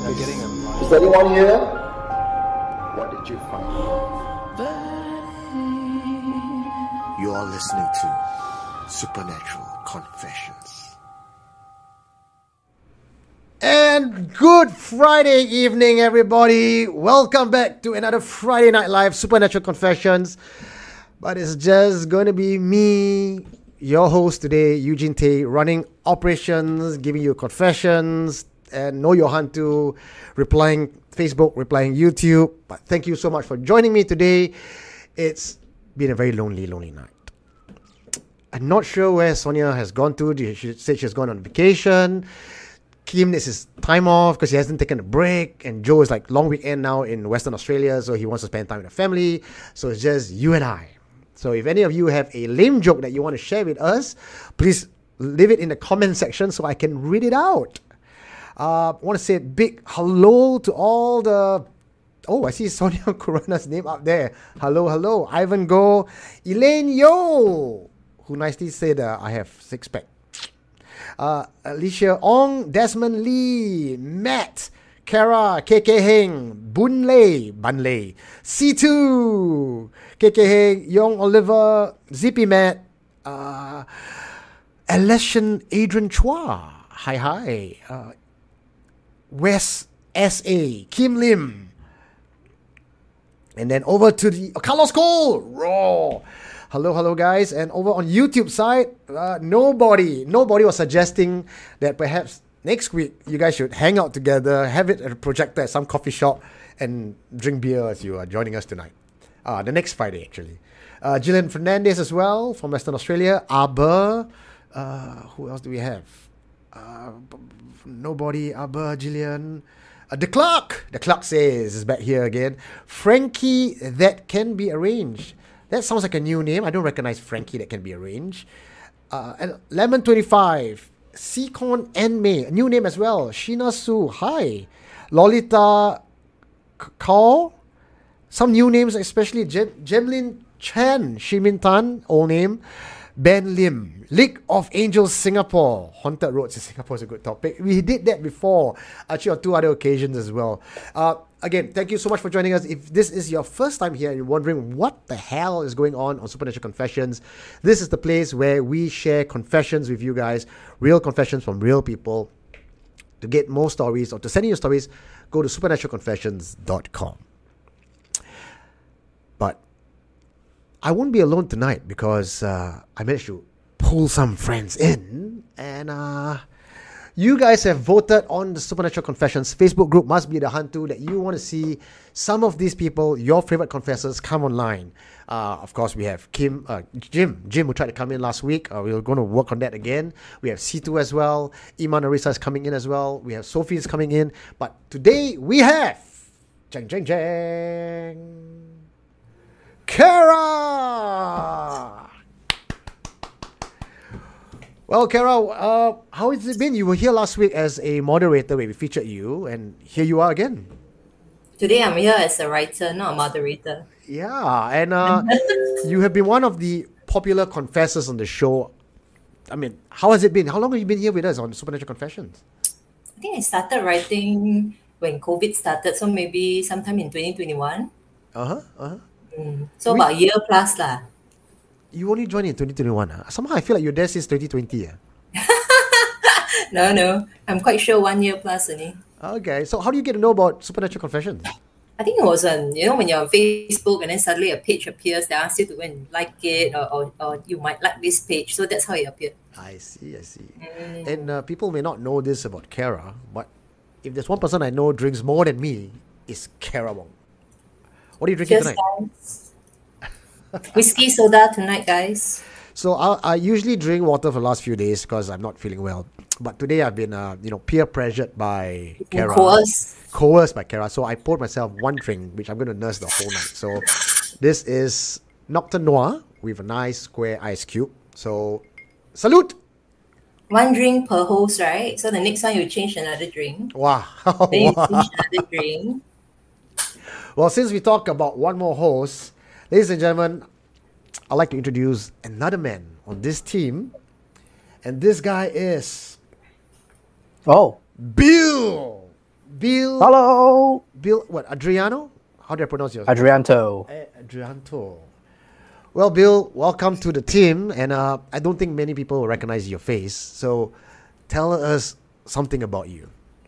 You're getting a... Is anyone here? What did you find? You are listening to Supernatural Confessions. And good Friday evening, everybody. Welcome back to another Friday Night Live Supernatural Confessions. But it's just going to be me, your host today, Eugene Tay, running operations, giving you confessions, and Know Your Hantu, replying Facebook, replying YouTube. But thank you so much for joining me today. It's been a very lonely night. I'm not sure where Sonia has gone to. She said she's gone on vacation. Kim is his time off because he hasn't taken a break. And Joe is like long weekend now in Western Australia, so he wants to spend time with the family. So it's just you and I. So if any of you have a lame joke that you want to share with us, please leave it in the comment section so I can read it out. I want to say a big hello to all the... Oh, I see Sonia Kurana's name up there. Hello. Ivan Go. Elaine Yo, who nicely said I have six-pack. Alicia Ong, Desmond Lee, Matt, Kara, KK Heng, Bun Lei, C2, KK Heng, Young Oliver, Zippy Matt, Alessian Adrian Chua, hi, Wes S.A., Kim Lim, and then over to the Carlos Cole, Raw. Hello guys. And over on YouTube side, nobody was suggesting that perhaps next week you guys should hang out together, have it at a projector at some coffee shop and drink beer as you are joining us tonight. The next Friday actually. Gillian Fernandez as well from Western Australia. Aber, who else do we have? Nobody. Aber, Gillian. The Clark says is back here again. Frankie, that can be arranged. That sounds like a new name. I don't recognize Frankie that can be arranged. And Lemon 25, Seacon and May, a new name as well. Sheena Su, hi. Lolita Kao, some new names, especially Jemlin Chen, Shimin Tan, old name. Ben Lim, League of Angels Singapore. Haunted Roads in Singapore is a good topic. We did that before, actually on two other occasions as well. Again, thank you so much for joining us. If this is your first time here and you're wondering what the hell is going on Supernatural Confessions, this is the place where we share confessions with you guys, real confessions from real people. To get more stories or to send in your stories, go to supernaturalconfessions.com. But I won't be alone tonight because I managed to pull some friends in, and you guys have voted on the Supernatural Confessions Facebook group, Must Be the Hantu, that you want to see some of these people, your favorite confessors, come online. Of course, we have Jim, who tried to come in last week. We're going to work on that again. We have C2 as well. Iman Arisa is coming in as well. We have Sophie is coming in. But today we have Kara! Well, Kara, how has it been? You were here last week as a moderator where we featured you, and here you are again. Today I'm here as a writer, not a moderator. Yeah, and you have been one of the popular confessors on the show. I mean, how has it been? How long have you been here with us on Supernatural Confessions? I think I started writing when COVID started, so maybe sometime in 2021. So about a year plus lah. You only joined in 2021. Huh? Somehow I feel like you're there since 2020. No. I'm quite sure 1 year plus only. Okay. So how do you get to know about Supernatural Confessions? I think it was when you're on Facebook and then suddenly a page appears that asks you to go and like it or you might like this page. So that's how it appeared. I see. And people may not know this about Kara, but if there's one person I know drinks more than me, it's Kara Wong. What are you drinking tonight? Guys. Whiskey soda tonight, guys. So I usually drink water for the last few days because I'm not feeling well. But today I've been, peer pressured by Kara. Coerced by Kara. So I poured myself one drink, which I'm going to nurse the whole night. So this is Nocturne Noir with a nice square ice cube. So, salute! One drink per host, right? So the next one you change another drink. Wow. Then you change another drink. Well, since we talk about one more host, ladies and gentlemen, I'd like to introduce another man on this team. And this guy is... Oh. Bill Bill. Hello, Bill, what, Adriano? How do I pronounce yours? Adrianto. Adrianto. Well, Bill, welcome to the team. And I don't think many people will recognize your face. So tell us something about you.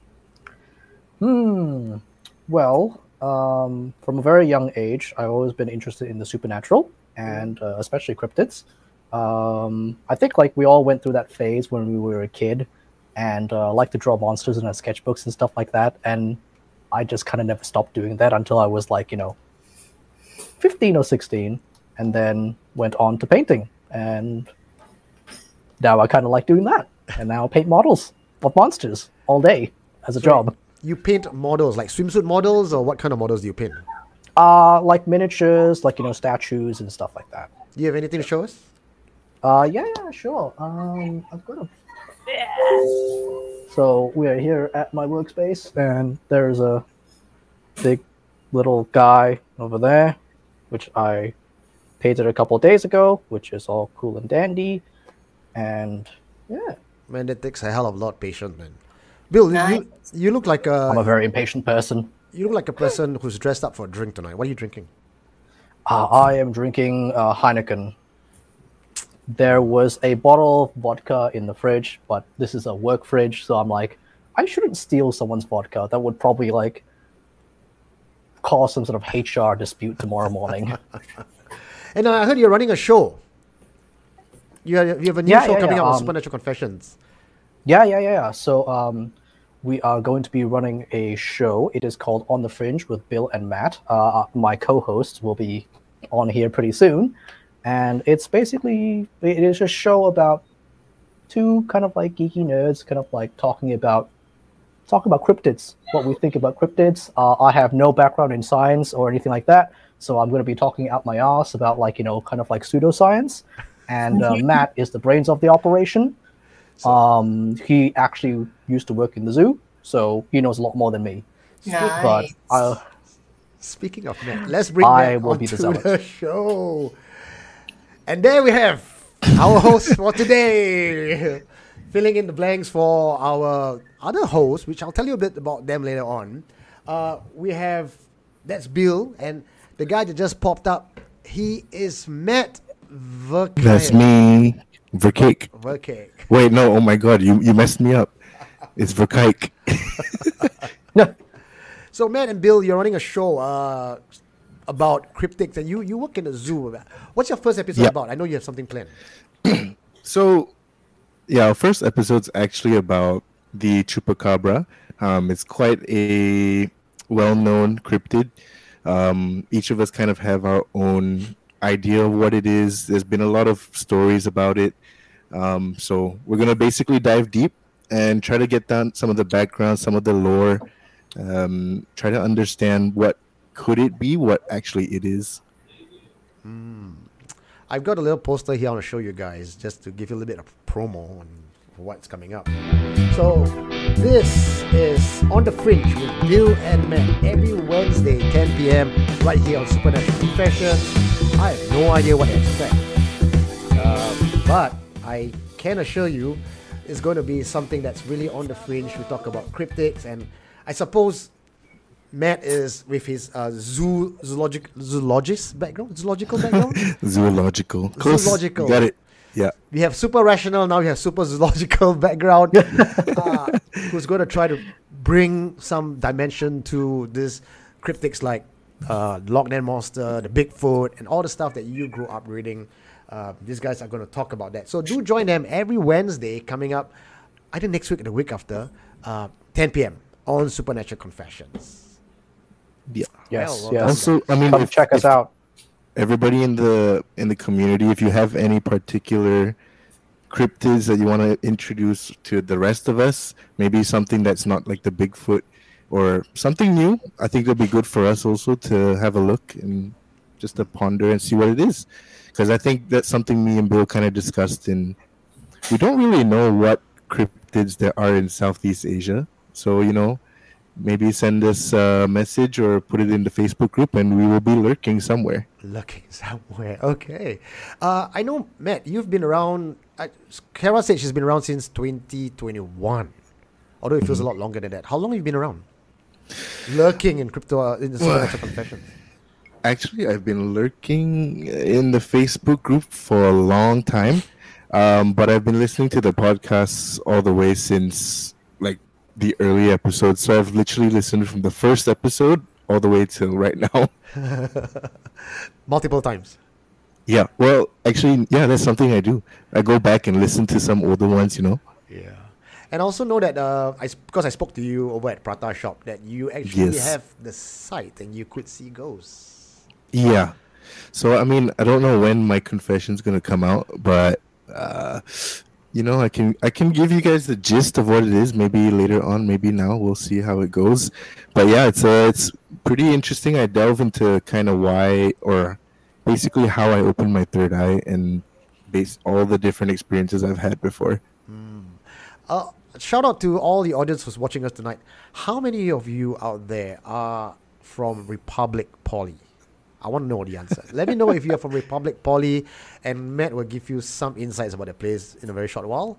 Well, from a very young age, I've always been interested in the supernatural and especially cryptids. I think like we all went through that phase when we were a kid and liked to draw monsters in our sketchbooks and stuff like that. And I just kind of never stopped doing that until I was like, 15 or 16, and then went on to painting. And now I kind of like doing that. And now I paint models of monsters all day as a job. You paint models, like swimsuit models, or what kind of models do you paint? Like miniatures, like, statues and stuff like that. Do you have anything to show us? Yeah, sure. I've got a... So we're here at my workspace, and there's a big little guy over there, which I painted a couple of days ago, which is all cool and dandy. And yeah. Man, that takes a hell of a lot of patience, man. Bill, you look like I'm a very impatient person. You look like a person who's dressed up for a drink tonight. What are you drinking? I am drinking Heineken. There was a bottle of vodka in the fridge, but this is a work fridge, so I'm like, I shouldn't steal someone's vodka. That would probably cause some sort of HR dispute tomorrow morning. And I heard you're running a show. You have a new show coming out on Supernatural Confessions. Yeah. So we are going to be running a show. It is called On the Fringe with Bill and Matt. My co-hosts will be on here pretty soon. And it's basically, it is a show about two kind of like geeky nerds kind of like talking about cryptids, what we think about cryptids. I have no background in science or anything like that. So I'm going to be talking out my ass about kind of like pseudoscience. And Matt is the brains of the operation. He actually used to work in the zoo, so he knows a lot more than me. Nice. But speaking of Matt, let's bring Matt onto the show. And there we have our host for today, filling in the blanks for our other hosts, which I'll tell you a bit about them later on. That's Bill, and the guy that just popped up, he is Matt Verkijk. That's me, Verkijk. Verkijk. Wait, no, oh my God, you messed me up. It's Verkijk. So Matt and Bill, you're running a show about cryptids, and you work in a zoo. What's your first episode about? I know you have something planned. So, our first episode's actually about the chupacabra. It's quite a well-known cryptid. Each of us kind of have our own idea of what it is. There's been a lot of stories about it. So we're going to basically dive deep and try to get down some of the background, some of the lore, try to understand what could it be, what actually it is. I've got a little poster here I want to show you guys, just to give you a little bit of promo on what's coming up. So this is On the Fringe with Bill and Matt every Wednesday, 10 p.m. right here on Supernatural Confessions. I have no idea what to expect, but I can assure you it's going to be something that's really on the fringe. We talk about cryptids, and I suppose Matt is with his zoological background. Zoological. Close. Zoological. Got it. Yeah. We have super rational, now we have super zoological background. Who's going to try to bring some dimension to this cryptids like Loch Ness Monster, the Bigfoot, and all the stuff that you grew up reading. These guys are going to talk about that. So do join them every Wednesday coming up, either next week or the week after, 10 p.m. on Supernatural Confessions. Yeah. Yes. Also, I mean, come check us out. Everybody in the community, if you have any particular cryptids that you want to introduce to the rest of us, maybe something that's not like the Bigfoot or something new, I think it'll be good for us also to have a look and just to ponder and see what it is. Because I think that's something me and Bill kind of discussed, and we don't really know what cryptids there are in Southeast Asia. So, maybe send us a message or put it in the Facebook group, and we will be lurking somewhere. Okay. I know, Matt, you've been around. Kara said she's been around since 2021, although it feels a lot longer than that. How long have you been around? lurking in crypto in the Supernatural Confessions? Actually, I've been lurking in the Facebook group for a long time, but I've been listening to the podcasts all the way since like the early episodes. So I've literally listened from the first episode all the way till right now. Multiple times. Yeah, well, actually, yeah, that's something I do. I go back and listen to some older ones, Yeah. And also know that because I spoke to you over at Prata Shop, that you actually Yes. have the site and you could see ghosts. Yeah. So, I mean, I don't know when my confession's going to come out, but, I can give you guys the gist of what it is. Maybe later on, maybe now. We'll see how it goes. But yeah, it's pretty interesting. I delve into kind of why, or basically how I opened my third eye and all the different experiences I've had before. Shout out to all the audience who's watching us tonight. How many of you out there are from Republic Poly? I want to know the answer. Let me know if you're from Republic Poly, and Matt will give you some insights about the place in a very short while.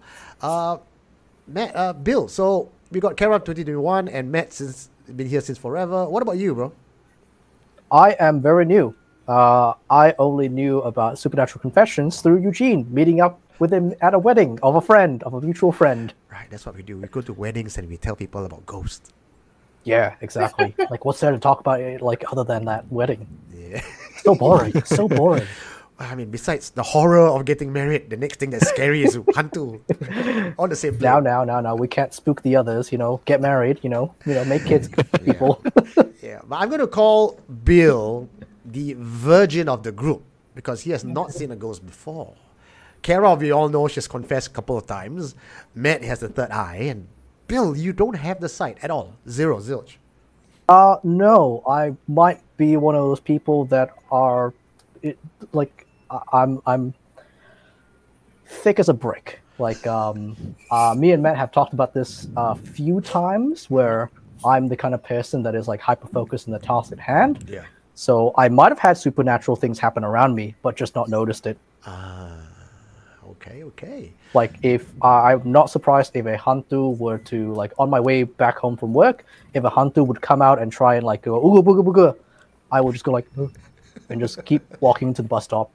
Bill, so we got Kara 2021 and Matt since been here since forever. What about you, bro? I am very new. I only knew about Supernatural Confessions through Eugene, meeting up with him at a wedding of a mutual friend. Right, that's what we do. We go to weddings and we tell people about ghosts. Yeah, exactly. Like, what's there to talk about, like, other than that wedding? Yeah. So boring. So boring. I mean, besides the horror of getting married, the next thing that's scary is hantu. On the same plane. Now. We can't spook the others, get married, make kids, people. Yeah, but I'm going to call Bill the virgin of the group because he has not seen a ghost before. Kara, we all know she's confessed a couple of times. Matt has the third eye, and Bill, you don't have the sight at all. Zero, zilch. No, I might be one of those people that are, I'm thick as a brick. Like, me and Matt have talked about this a few times, where I'm the kind of person that is like hyper focused on the task at hand. Yeah. So I might have had supernatural things happen around me, but just not noticed it. Okay. Like, if I'm not surprised if a hantu were to, like, on my way back home from work, if a hantu would come out and try and, like, go, ooga booga booga, I would just go, like, and just keep walking to the bus stop.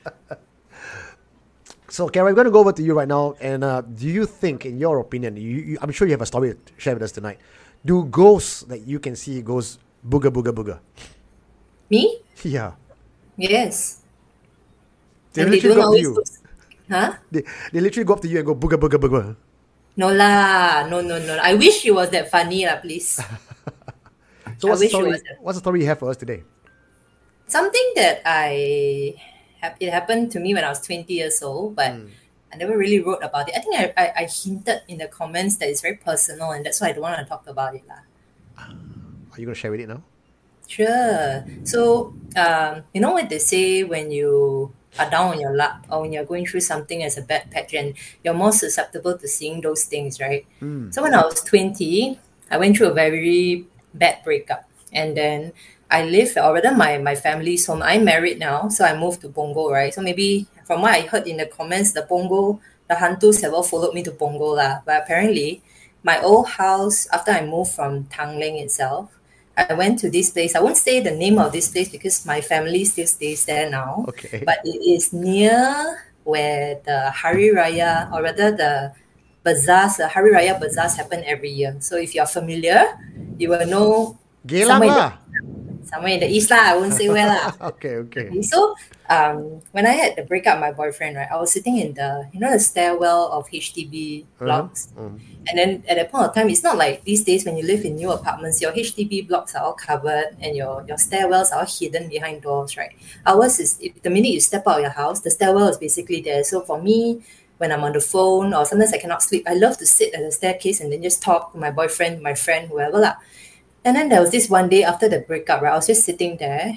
So, Kara, I'm going to go over to you right now. And do you think, in your opinion, I'm sure you have a story to share with us tonight. Do ghosts that you can see goes booga booga booga? Me? Yeah. Yes. They And they literally don't go up to always you. look. Huh? They literally go up to you and go booga booga booga. No lah. No. I wish it was that funny lah, please. So what's the story you have for us today? Something that it happened to me when I was 20 years old, but I never really wrote about it. I think I hinted in the comments that it's very personal, and that's why I don't want to talk about it lah. Are you going to share with it now? Sure. So, you know what they say when you are down on your luck or when you're going through something as a bad patch and you're more susceptible to seeing those things, right? So when I was 20, I went through a very bad breakup. And then I live, or rather my family's home. I'm married now, so I moved to Punggol, right? So maybe from what I heard in the comments, the hantus have all followed me to Punggol lah. But apparently, my old house, after I moved from Tanglin itself, I went to this place. I won't say the name of this place because my family still stays there now. Okay. But it is near where the Hari Raya, or rather the bazaars, the Hari Raya bazaars happen every year. So if you're familiar, you will know Geylang lah. somewhere in the east lah. I won't say where lah. Okay. So when I had the breakup with my boyfriend, right, I was sitting in the stairwell of HDB blocks. And then at that point of time, it's not like these days when you live in new apartments, your HDB blocks are all covered and your stairwells are all hidden behind doors, right? Ours is, the minute you step out of your house, the stairwell is basically there. So for me, when I'm on the phone or sometimes I cannot sleep, I love to sit at the staircase and then just talk to my boyfriend, my friend, whoever lah. And then there was this one day after the breakup, right, I was just sitting there.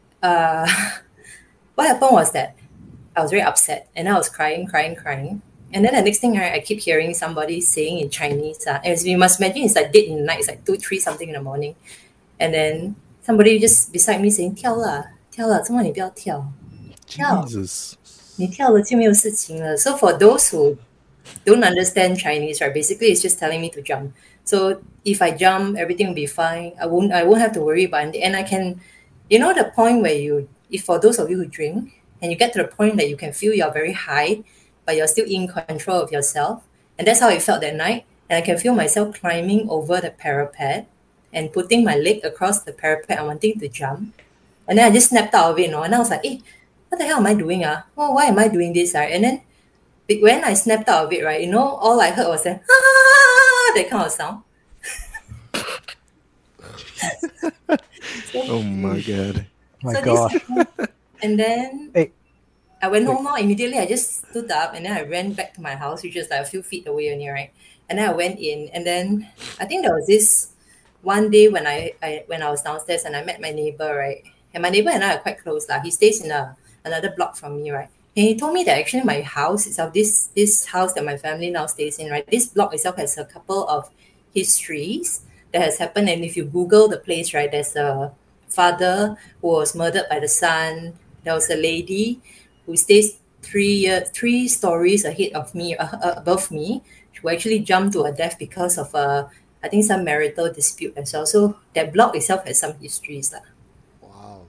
What happened was that I was very upset and I was crying. And then the next thing, I keep hearing somebody saying in Chinese, as you must imagine, it's like dead in the night, it's like 2, 3 something in the morning. And then somebody just beside me saying, 跳啦,怎么你不要跳? Jesus. 你跳了就没有事情了. So for those who don't understand Chinese, right, basically it's just telling me to jump. So if I jump, everything will be fine. I won't have to worry about it. And I can, the point where if for those of you who drink, and you get to the point that you can feel you're very high, but you're still in control of yourself. And that's how it felt that night. And I can feel myself climbing over the parapet and putting my leg across the parapet and wanting to jump. And then I just snapped out of it, and I was like, hey, what the hell am I doing? Oh, why am I doing this? And then when I snapped out of it, right, all I heard was that, that kind of sound. Oh my god. My gosh. And then Hey. I went home now. Immediately, I just stood up and then I ran back to my house, which was like a few feet away only, right? And then I went in, and then I think there was this one day when I was downstairs and I met my neighbor, right? And my neighbor and I are quite close. He stays in another block from me, right? And he told me that actually my house itself, this house that my family now stays in, right? This block itself has a couple of histories that has happened. And if you Google the place, right, there's a father who was murdered by the son. There was a lady who stays three stories ahead of me, above me, who actually jumped to her death because of I think some marital dispute as well. So that block itself has some histories. Wow.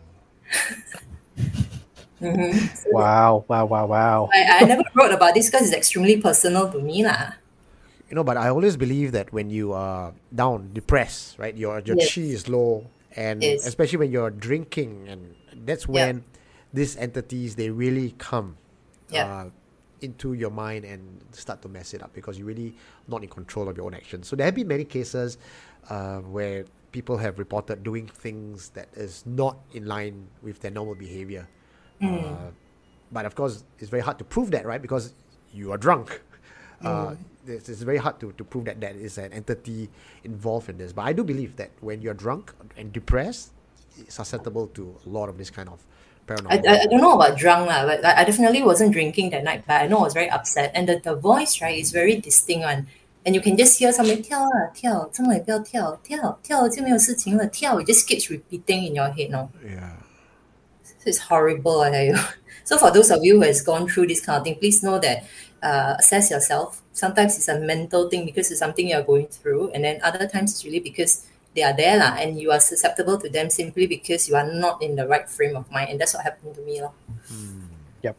So Wow. I never wrote about this because it's extremely personal to me. But I always believe that when you are down, depressed, right, your Yes. chi is low, and Yes. especially when you're drinking, and that's when these entities, they really come into your mind and start to mess it up, because you're really not in control of your own actions. So there have been many cases where people have reported doing things that is not in line with their normal behavior. But of course, it's very hard to prove that, right? Because you are drunk. It's very hard to prove that is an entity involved in this. But I do believe that when you're drunk and depressed, it's susceptible to a lot of this kind of paranormal. I don't know about drunk, but I definitely wasn't drinking that night, but I know I was very upset. And the voice, right, is very distinct one. And you can just hear somebody 跳啊跳，这么也不要跳，跳就没有事情了，跳 it just keeps repeating in your head, no? Yeah. So it's horrible, I tell you. So for those of you who has gone through this kind of thing, please know that assess yourself. Sometimes it's a mental thing because it's something you're going through, and then other times it's really because they are there and you are susceptible to them simply because you are not in the right frame of mind, and that's what happened to me. Yep.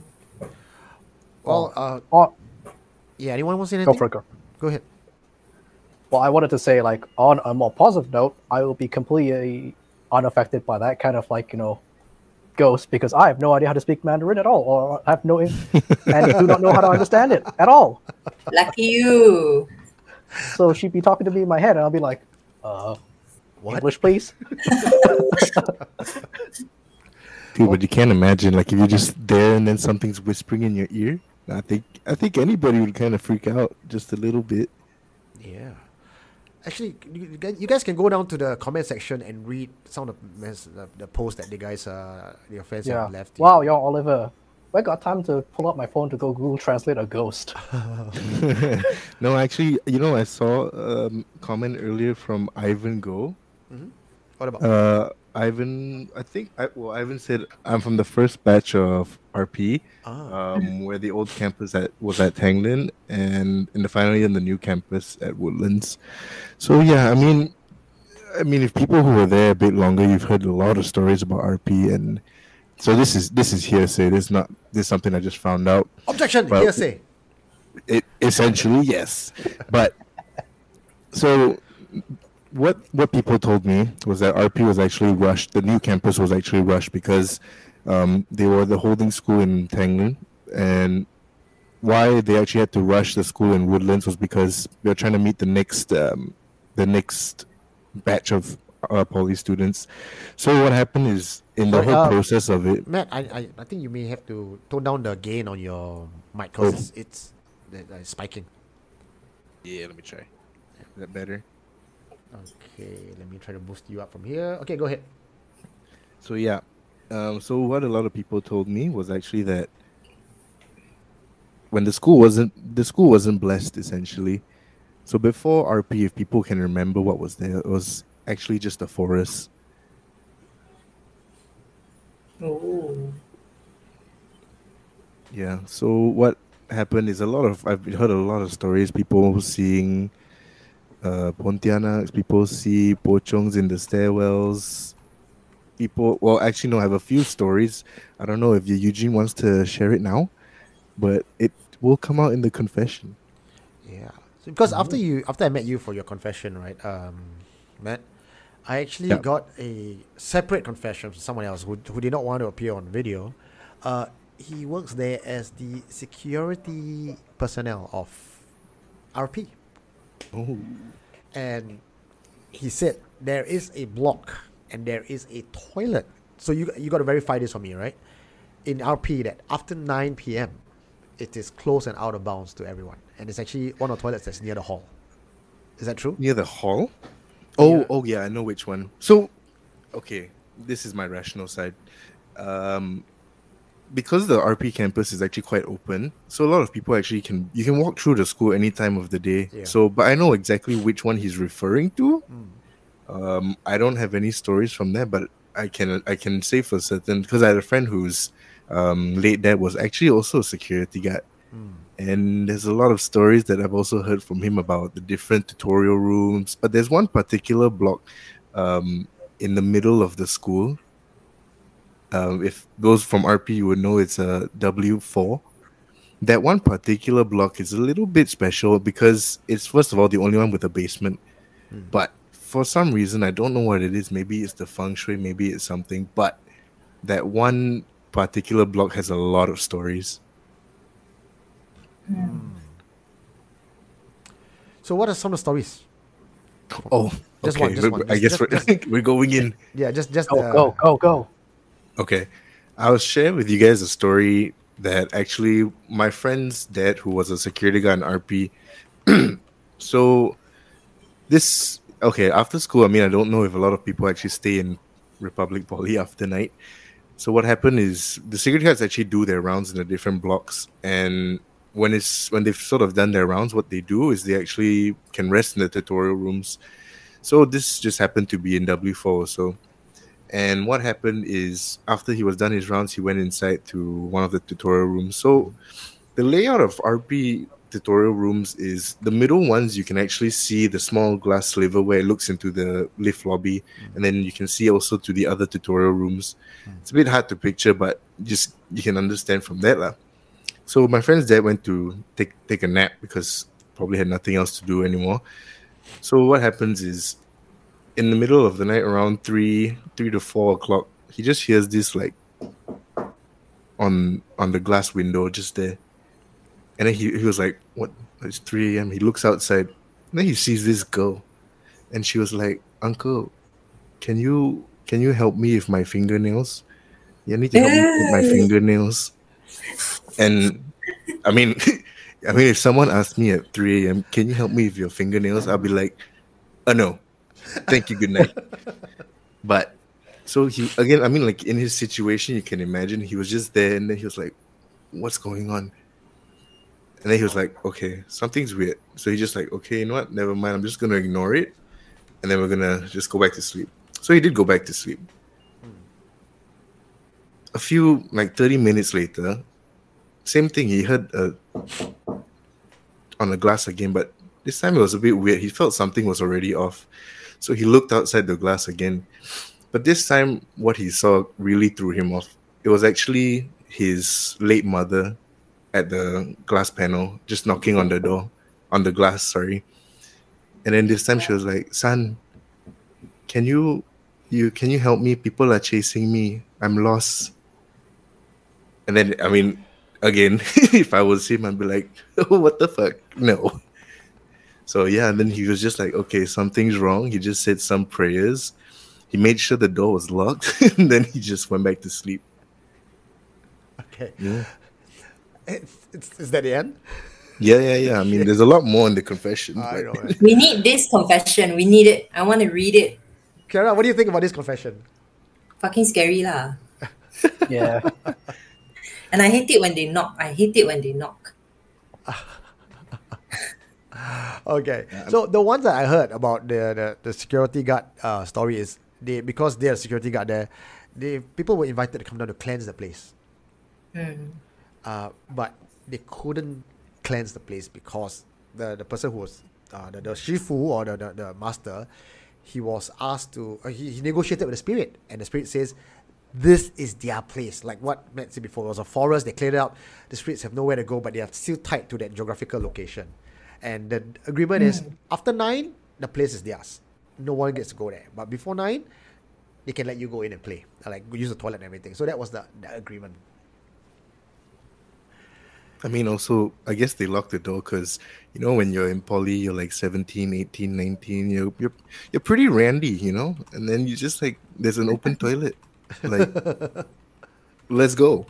Well, Oh, yeah, anyone want to say go anything? for it. Go ahead. Well, I wanted to say, like, on a more positive note, I will be completely unaffected by that kind of, like, ghost, because I have no idea how to speak Mandarin at all, or I have no, and do not know how to understand it at all. Lucky you. So she'd be talking to me in my head, and I'll be like, English, please. Dude, but you can't imagine, like, if you're just there and then something's whispering in your ear. I think anybody would kind of freak out just a little bit. Yeah. Actually, you guys can go down to the comment section and read some of the posts that your friends Yeah. have left. Wow, yo, Oliver, I got time to pull out my phone to go Google Translate a ghost. No, actually, I saw a comment earlier from Ivan Go. What about? Ivan, Ivan said, I'm from the first batch of RP, where the old campus was at Tanglin, and in the final year in the new campus at Woodlands. So yeah, I mean, if people who were there a bit longer, you've heard a lot of stories about RP, and so this is hearsay. This is something I just found out. Objection, Well, hearsay. It essentially, yes, but so. What people told me was that RP was actually rushed. The new campus was actually rushed because they were the holding school in Tanglin, and why they actually had to rush the school in Woodlands was because they were trying to meet the next batch of poly students. So what happened is in the Sorry, whole process of it. Matt, I think you may have to tone down the gain on your mic because it's spiking. Yeah, let me try. Is that better? Okay, let me try to boost you up from here. Okay, go ahead. So yeah, so what a lot of people told me was actually that when the school wasn't blessed essentially. So before RP, if people can remember what was there, it was actually just a forest. Oh. Yeah. So what happened is I've heard a lot of stories, people seeing Pontianaks. People see pochongs in the stairwells. Well, actually, no, I have a few stories. I don't know if Eugene wants to share it now, but it will come out in the confession. Yeah. So because after I met you for your confession, right, Matt, I actually Yeah. got a separate confession from someone else who did not want to appear on video. He works there as the security personnel of RP. Oh, And he said there is a block and there is a toilet. So you got to verify this for me, right? In RP, that after 9 p.m., it is closed and out of bounds to everyone. And it's actually one of the toilets that's near the hall. Is that true? near the hall? Yeah. Oh, yeah, I know which one. So, okay, this is my rational side. Because the RP campus is actually quite open, so a lot of people actually you can walk through the school any time of the day. Yeah. So, but I know exactly which one he's referring to. I don't have any stories from there, but I can say for certain because I had a friend whose late dad was actually also a security guard. And there's a lot of stories that I've also heard from him about the different tutorial rooms. But there's one particular block in the middle of the school. If those from RP you would know, it's a W4. That one particular block is a little bit special because it's, first of all, the only one with a basement. But for some reason, I don't know what it is. Maybe it's the feng shui, maybe it's something. But that one particular block has a lot of stories. So what are some of the stories? Oh, Just okay. one, just one. I guess Just- we're going in. Yeah, just Go. Okay. I'll share with you guys a story that actually my friend's dad, who was a security guard in RP. So this, okay, after school, I mean, I don't know if a lot of people actually stay in Republic Poly after night. So what happened is the security guards actually do their rounds in the different blocks. And when they've sort of done their rounds, what they do is they actually can rest in the tutorial rooms. So this just happened to be in W4 also. And what happened is after he was done his rounds, he went inside to one of the tutorial rooms. So the layout of RP tutorial rooms is the middle ones, you can actually see the small glass sliver where it looks into the lift lobby. And then you can see also to the other tutorial rooms. It's a bit hard to picture, but just you can understand from that. So my friend's dad went to take a nap because probably had nothing else to do anymore. So what happens is in the middle of the night, around 3 to 4 o'clock, he just hears this like on the glass window just there. And then he was like, what? It's 3 a.m. He looks outside. And then he sees this girl. And she was like, Uncle, can you help me with my fingernails? You need to help me with my fingernails. And I mean, if someone asked me at 3 a.m., can you help me with your fingernails? I'll be like, no. Thank you, good night. But so he, again, I mean, like in his situation, you can imagine he was just there and then he was like, what's going on? And then he was like, okay, something's weird. So he's just like, okay, you know what? Never mind. I'm just going to ignore it. And then we're going to just go back to sleep. So he did go back to sleep. A few, like 30 minutes later, same thing. He heard on the glass again, but this time it was a bit weird. He felt something was already off. So he looked outside the glass again. But this time, what he saw really threw him off. It was actually his late mother at the glass panel, just knocking on the door, on the glass, sorry. And then this time she was like, son, can you help me? People are chasing me. I'm lost. And then, I mean, again, if I was him, I'd be like, oh, what the fuck? No. So yeah, and then he was just like, okay, something's wrong. He just said some prayers. He made sure the door was locked, and then he just went back to sleep. Okay. Yeah. Is that the end? Yeah. I mean, there's a lot more in the confession. I but- know. Right? We need this confession. We need it. I want to read it. Kara, what do you think about this confession? Fucking scary lah. Yeah. And I hate it when they knock. Okay, so the ones that I heard about the security guard story is because they're a security guard there, people were invited to come down to cleanse the place. But they couldn't cleanse the place because the person who was the Shifu or the master, he was asked to he negotiated with the spirit, and the spirit says, this is their place. Like what Matt said before, it was a forest, they cleared it out. The spirits have nowhere to go, but they are still tied to that geographical location. And the agreement is after 9, the place is theirs. No one gets to go there. But before 9, they can let you go in and play, like use the toilet and everything. So that was the agreement. I mean, also, I guess they lock the door because, you know, when you're in poly, you're like 17, 18, 19, you're pretty randy, you know? And then you just like, there's an open toilet. Like, let's go.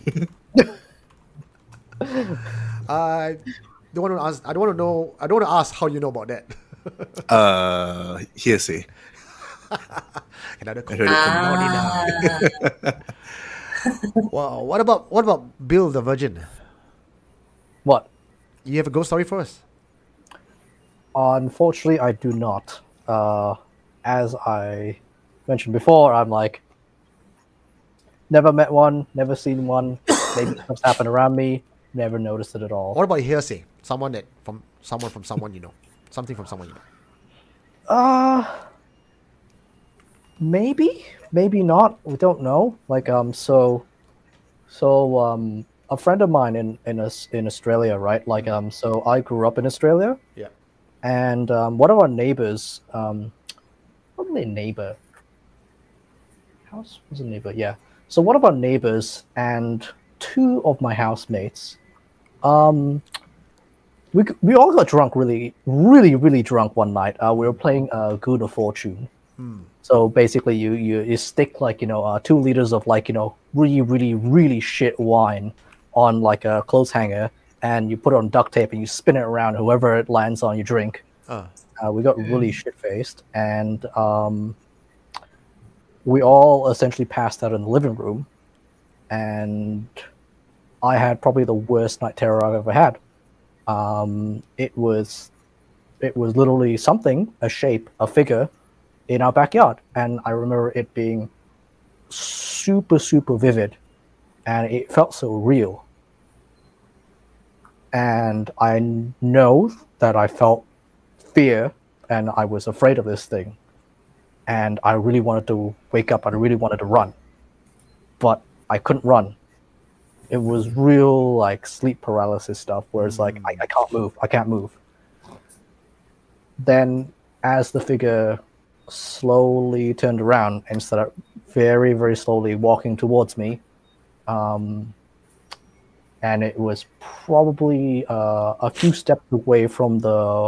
I don't want to ask how you know about that. Hearsay. Another I heard it from Wow. What about Bill the Virgin? What? You have a ghost story for us? Unfortunately, I do not. As I mentioned before, I'm like, never met one, never seen one. Maybe stuff's happened around me, never noticed it at all. What about hearsay? Someone from someone you know. Something from someone you know. Maybe not. We don't know. Like so a friend of mine in Australia, right? Like so I grew up in Australia. Yeah. And one of our neighbors, probably a neighbor. House was a neighbor, yeah. So one of our neighbors and 2 of my housemates, we all got drunk, really drunk one night. We were playing Good of Fortune. So basically, you stick like 2 liters of like really shit wine on like a clothes hanger, and you put it on duct tape and you spin it around. Whoever it lands on, you drink. We got really shit faced, and we all essentially passed out in the living room, and I had probably the worst night terror I've ever had. It was literally something, a shape, a figure in our backyard, and I remember it being super vivid, and it felt so real. And I know that I felt fear, and I was afraid of this thing, and I really wanted to wake up, and I really wanted to run, but I couldn't run. It was real like sleep paralysis stuff, where it's like I can't move. Then as the figure slowly turned around and started very slowly walking towards me, and it was probably a few steps away from the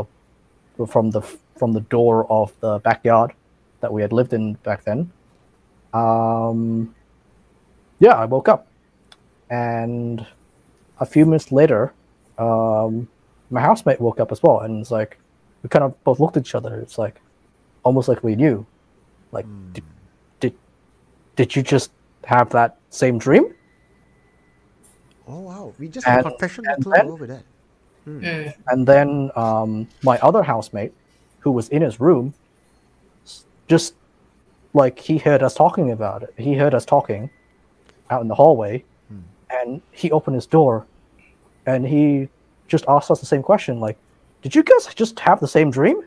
door of the backyard that we had lived in back then. I woke up, and a few minutes later, my housemate woke up as well, and it's like we kind of both looked at each other. It's like almost like we knew. Like, did you just have that same dream? Oh wow, we just had a confession not too long over that. And then my other housemate, who was in his room, just like he heard us talking about it. He heard us talking out in the hallway, and he opened his door, and he just asked us the same question, like, did you guys just have the same dream?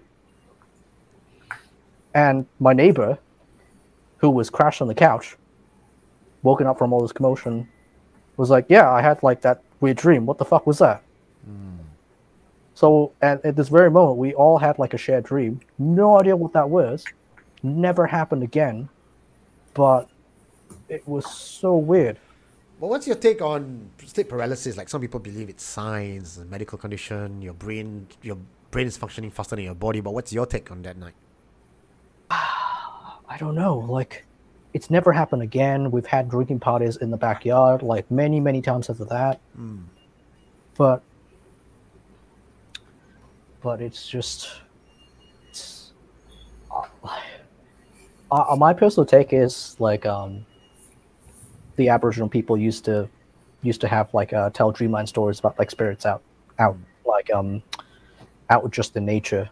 And my neighbor, who was crashed on the couch, woken up from all this commotion, was like, yeah, I had like that weird dream. What the fuck was that? So at this very moment, we all had like a shared dream. No idea what that was. Never happened again. But it was so weird. Well, what's your take on sleep paralysis? Like some people believe it's science, a medical condition, your brain is functioning faster than your body. But what's your take on that night? I don't know. Like, it's never happened again. We've had drinking parties in the backyard, like many times after that. But it's just, my personal take is like the Aboriginal people used to have like tell dreamline stories about like spirits out like out just in nature,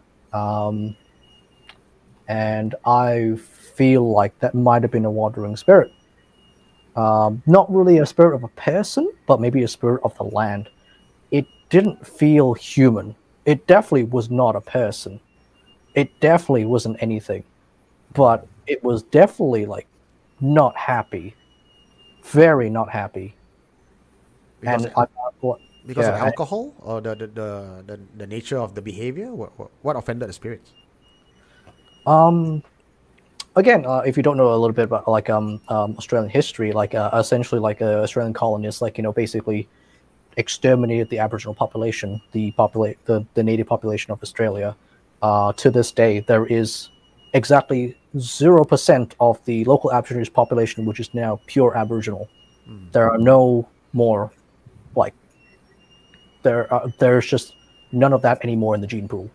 and I feel like that might have been a wandering spirit, not really a spirit of a person, but maybe a spirit of the land. It didn't feel human. it definitely was not a person. It definitely wasn't anything, but it was definitely like not happy, very not happy. Because, And I what because of yeah, alcohol or the nature of the behavior? What offended the spirits? again, if you don't know a little bit about like Australian history, like essentially like Australian colonists, like basically exterminated the Aboriginal population, the native population of Australia. To this day, there is exactly 0% of the local Aborigines population which is now pure Aboriginal. There are no more like there's just none of that anymore in the gene pool.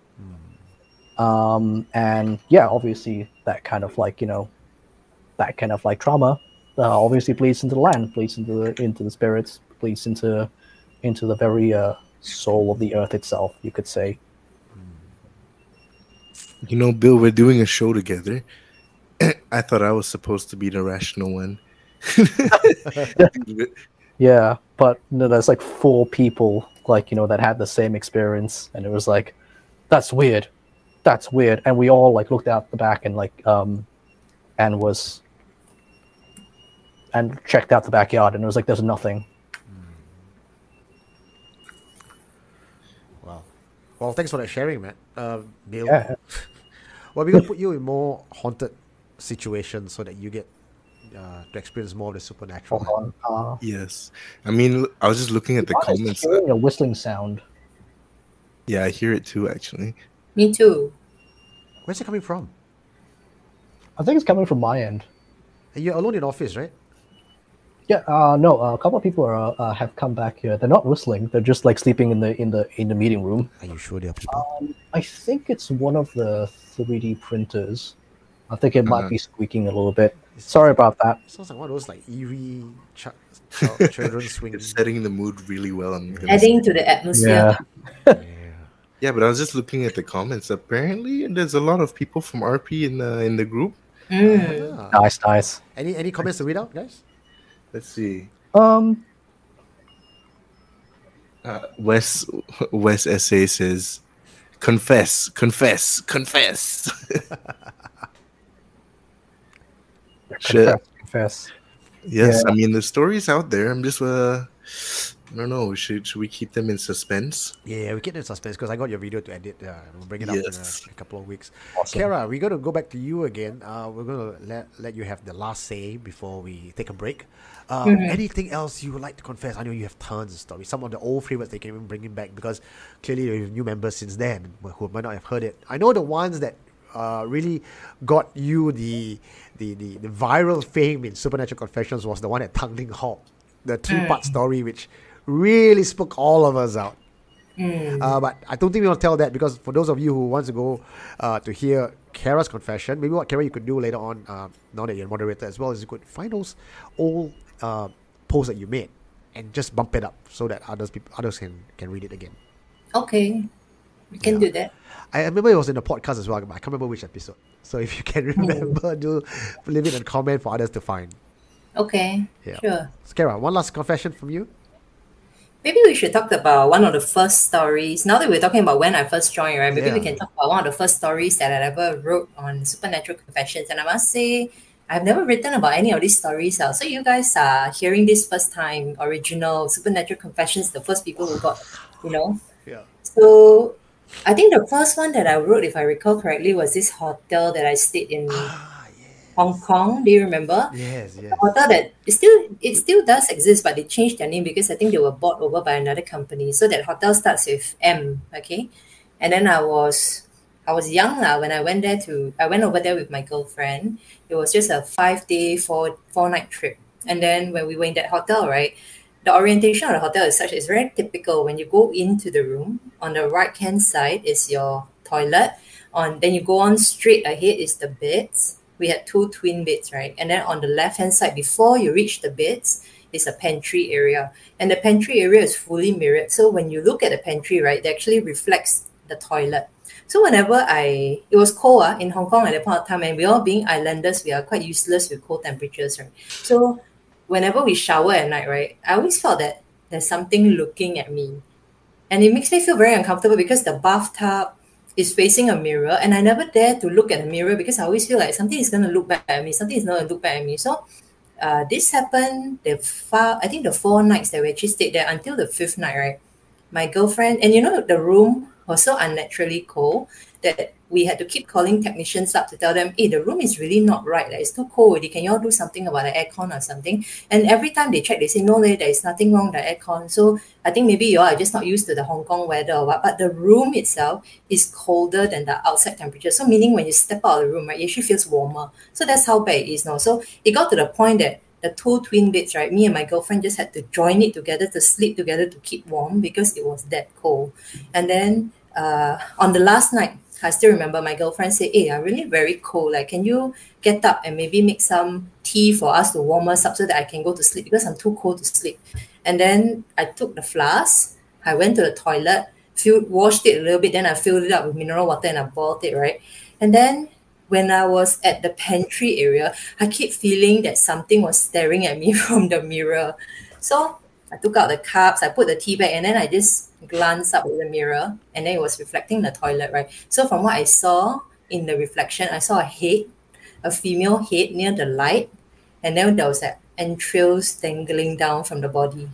And yeah, obviously that kind of like that kind of like trauma obviously bleeds into the land, bleeds into the spirits, bleeds into the very soul of the earth itself, you could say. Bill, we're doing a show together. I thought I was supposed to be the rational one. Yeah, but there's like 4 people like that had the same experience, and it was like, that's weird, and we all like looked out the back and like and checked out the backyard, and it was like there's nothing. Wow. Well, thanks for that sharing, Matt. Bill. Yeah. Well, we're gonna put you in more haunted situations so that you get to experience more of the supernatural. Hold on. Yes. I mean, I was just looking at the I was comments. hearing a whistling sound. Yeah, I hear it too, actually. Me too. Where's it coming from? I think it's coming from my end. And you're alone in office, right? Yeah, no, a couple of people have come back here. They're not whistling. They're just like sleeping in the meeting room. Are you sure they are people? I think it's one of the 3D printers. I think it might be squeaking a little bit. Sorry about that. It sounds like one of those like eerie children's swing. It's setting the mood really well. Adding to the atmosphere. Yeah. Yeah, but I was just looking at the comments. Apparently, there's a lot of people from RP in the group. Mm. Nice. Any comments to read out, guys? Let's see. Um, Wes Essay says, confess. confess. Yes, Yeah. I mean the story's out there. I'm just I don't know. Should we keep them in suspense? Yeah, we keep it in suspense because I got your video to edit. We'll bring it up in Yes. a couple of weeks. Awesome. Kara, we're going to go back to you again. We're going to let you have the last say before we take a break. Anything else you would like to confess? I know you have tons of stories. Some of the old favorites they can even bring back because clearly you have new members since then who might not have heard it. I know the ones that really got you the viral fame in Supernatural Confessions was the one at Tanglin Hall, the 3-part story which really spoke all of us out. But I don't think we want to tell that because for those of you who want to go to hear Kara's confession, maybe what Kara you could do later on, now that you're a moderator as well, is you could find those old posts that you made and just bump it up so that others can read it again. Okay. We can do that. I remember it was in a podcast as well, but I can't remember which episode. So if you can remember, do leave it in a comment for others to find. Okay. Yeah. Sure. So Kara, one last confession from you. Maybe we should talk about one of the first stories. Now that we're talking about when I first joined, right? Maybe we can talk about one of the first stories that I ever wrote on Supernatural Confessions. And I must say, I've never written about any of these stories. So you guys are hearing this first time, original Supernatural Confessions, the first people who got, Yeah. So I think the first one that I wrote, if I recall correctly, was this hotel that I stayed in Hong Kong. Do you remember? Yes. The hotel that it still does exist, but they changed their name because I think they were bought over by another company. So that hotel starts with M, okay? And then I was young when I went there I went over there with my girlfriend. It was just a 5-day, 4-night trip. And then when we were in that hotel, right, the orientation of the hotel is such, it's very typical. When you go into the room, on the right-hand side is your toilet. Then you go on straight ahead is the beds. We had 2 twin beds, right? And then on the left-hand side, before you reach the beds, is a pantry area. And the pantry area is fully mirrored. So when you look at the pantry, right, it actually reflects the toilet. So whenever it was cold in Hong Kong at that point of time, and we all being islanders, we are quite useless with cold temperatures, right? So whenever we shower at night, right, I always felt that there's something looking at me. And it makes me feel very uncomfortable because the bathtub is facing a mirror, and I never dare to look at the mirror because I always feel like something is going to look back at me. Something is going to look back at me. So this happened I think the 4 nights that we actually stayed there until the 5th night, right? My girlfriend, and the room was so unnaturally cold that we had to keep calling technicians up to tell them, hey, the room is really not right. Like, it's too cold already. Can you all do something about the aircon or something? And every time they check, they say, no, there is nothing wrong with the aircon. So I think maybe you all are just not used to the Hong Kong weather or what. But the room itself is colder than the outside temperature. So meaning when you step out of the room, right, it actually feels warmer. So that's how bad it is now. So it got to the point that the 2 twin beds, right, me and my girlfriend just had to join it together to sleep together to keep warm because it was that cold. And then on the last night, I still remember my girlfriend said, hey, I'm really very cold. Like, can you get up and maybe make some tea for us to warm us up so that I can go to sleep because I'm too cold to sleep. And then I took the flask, I went to the toilet, washed it a little bit, then I filled it up with mineral water and I boiled it, right? And then when I was at the pantry area, I kept feeling that something was staring at me from the mirror. So I took out the cups, I put the tea bag, and then I just glanced up at the mirror, and then it was reflecting the toilet, right? So from what I saw in the reflection, I saw a female head near the light, and then there was that entrails dangling down from the body.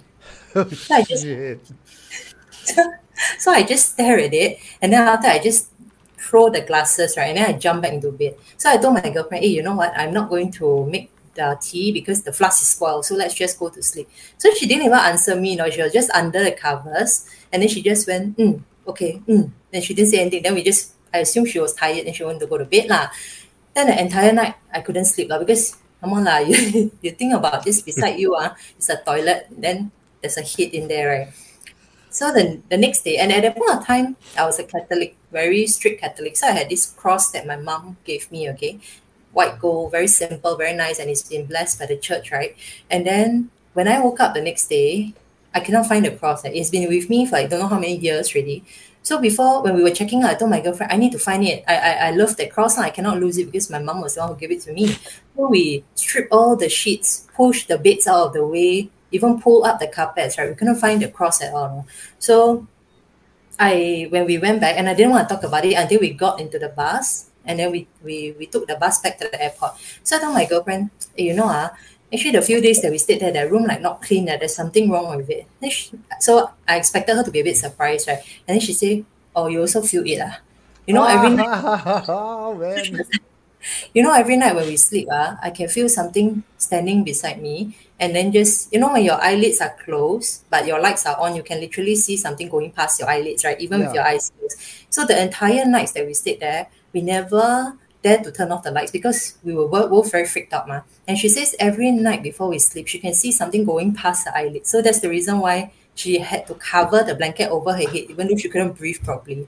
So I just stare at it, and then after I just throw the glasses, right, and then I jump back into bed. So I told my girlfriend, hey, you know what? I'm not going to make the tea because the flask is spoiled. So let's just go to sleep. So she didn't even answer me. She was just under the covers, and then she just went, okay, Then she didn't say anything. Then I assumed she was tired and she wanted to go to bed lah. Then the entire night I couldn't sleep lah because come on lah, you think about this beside you it's a toilet. Then there's a head in there, right? So the next day, and at that point of time, I was a Catholic, very strict Catholic. So I had this cross that my mom gave me, okay? White gold, very simple, very nice, and it's been blessed by the church, right? And then when I woke up the next day, I cannot find the cross. It's been with me for I don't know how many years already. So before, when we were checking out, I told my girlfriend, I need to find it. I love that cross. I cannot lose it because my mom was the one who gave it to me. So we stripped all the sheets, pushed the beds out of the way, even pull up the carpets, right? We couldn't find the cross at all. So when we went back, and I didn't want to talk about it until we got into the bus, and then we took the bus back to the airport. So I told my girlfriend, hey, actually the few days that we stayed there, that room like not clean, that there's something wrong with it. So I expected her to be a bit surprised, right? And then she said, oh, you also feel it every night. Oh, man. Every night when we sleep, I can feel something standing beside me. And then just, when your eyelids are closed, but your lights are on, you can literally see something going past your eyelids, right? Even with your eyes closed. So the entire nights that we stayed there, we never dared to turn off the lights because we were both very freaked out. And she says every night before we sleep, she can see something going past the eyelids. So that's the reason why she had to cover the blanket over her head, even though she couldn't breathe properly.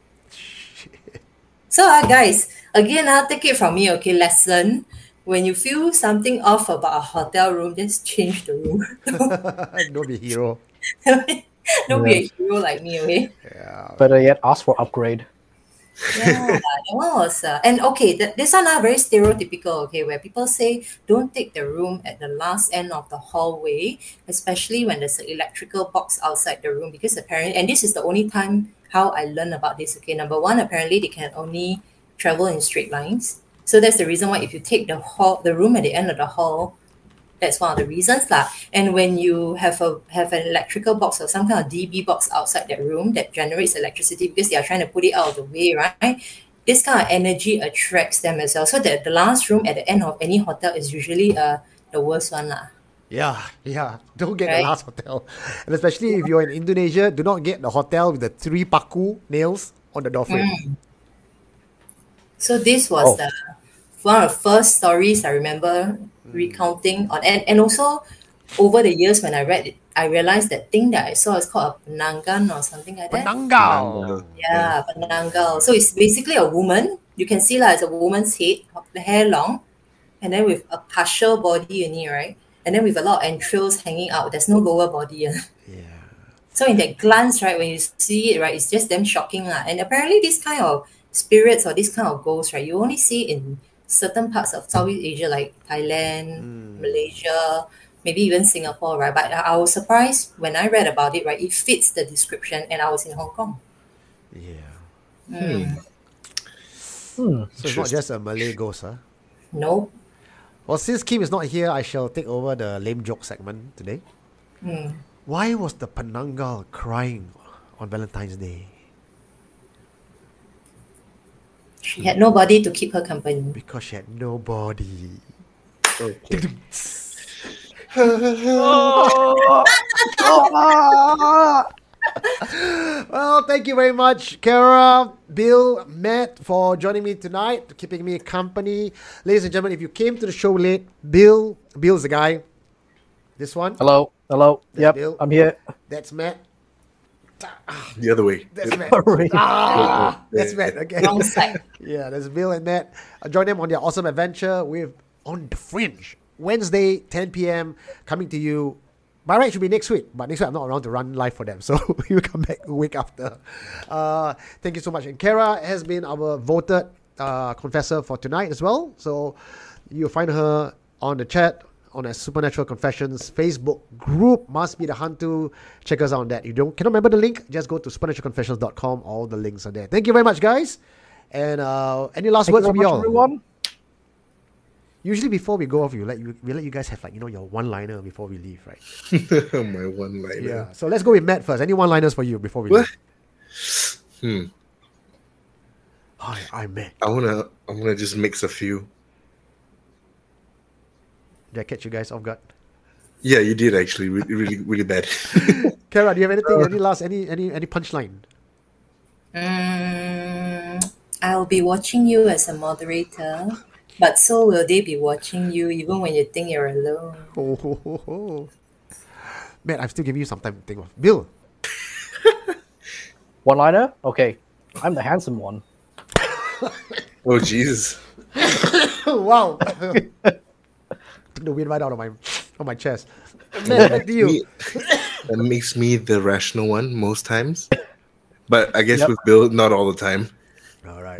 So guys, again, take it from me, okay? Lesson: when you feel something off about a hotel room, just change the room. Don't be a hero. Don't be a hero like me, okay? Yeah. Better yet, ask for upgrade. Yeah, that one was and okay, this one are very stereotypical, okay, where people say don't take the room at the last end of the hallway, especially when there's an electrical box outside the room, because apparently, and this is the only time how I learned about this, okay, number one, apparently they can only travel in straight lines. So that's the reason why if you take the room at the end of the hall, that's one of the reasons lah. And when you have an electrical box or some kind of DB box outside that room that generates electricity because they are trying to put it out of the way, right? This kind of energy attracts them as well. So that the last room at the end of any hotel is usually the worst one lah. Yeah. Don't get the last hotel. And especially if you're in Indonesia, do not get the hotel with the 3 paku nails on the door frame. So this was one of the first stories I remember recounting on, and also over the years when I read it, I realized that thing that I saw is called a penangan or something like that. Penanggal. Yeah, penanggal. So it's basically a woman. You can see it's a woman's head, the hair long, and then with a partial body in it, right? And then with a lot of entrails hanging out. There's no lower body. Yeah. So in that glance, right, when you see it, right, it's just damn shocking. And apparently this kind of spirits or this kind of ghosts, right, you only see in certain parts of Southeast Asia like Thailand, Malaysia, maybe even Singapore, right? But I was surprised when I read about it, right? It fits the description, and I was in Hong Kong. Yeah. So it's not just a Malay ghost, huh? Nope. Well, since Kim is not here, I shall take over the lame joke segment today. Why was the Penanggal crying on Valentine's Day? She had nobody to keep her company. Because she had nobody. Okay. Well, thank you very much, Kara, Bill, Matt, for joining me tonight, keeping me company. Ladies and gentlemen, if you came to the show late, Bill's the guy. This one. Hello. That's Yep, Bill. I'm here. That's Matt. The other way. That's Matt. Sorry. That's Matt. Okay. Wrong side. Yeah, that's Bill and Matt. Join them on their awesome adventure with On the Fringe. Wednesday, 10 p.m. coming to you. By right, it should be next week. But next week, I'm not around to run live for them. So we will come back a week after. Thank you so much. And Kara has been our voted confessor for tonight as well. So you'll find her on the chat on a Supernatural Confessions Facebook group. Must be the Hantu. Check us out on that. You cannot remember the link? Just go to supernaturalconfessions.com. All the links are there. Thank you very much, guys. And any last words from you all? Everyone. Usually before we go off, we let you guys have your one-liner before we leave, right? My one-liner. Yeah. So let's go with Matt first. Any one-liners for you before we leave? Hi, I'm Matt. I wanna just mix a few. Did I catch you guys off guard? Yeah, you did actually. Really, really bad. Kara, do you have anything? Any punchline? I'll be watching you as a moderator, but so will they be watching you even when you think you're alone. Matt, I'm still giving you some time to think of. Bill. One-liner? Okay. I'm the handsome one. Oh, Jesus. Wow. Took the wind right out of my chest. Matt, back to you. That makes me the rational one most times. But I guess with Bill, not all the time. All right.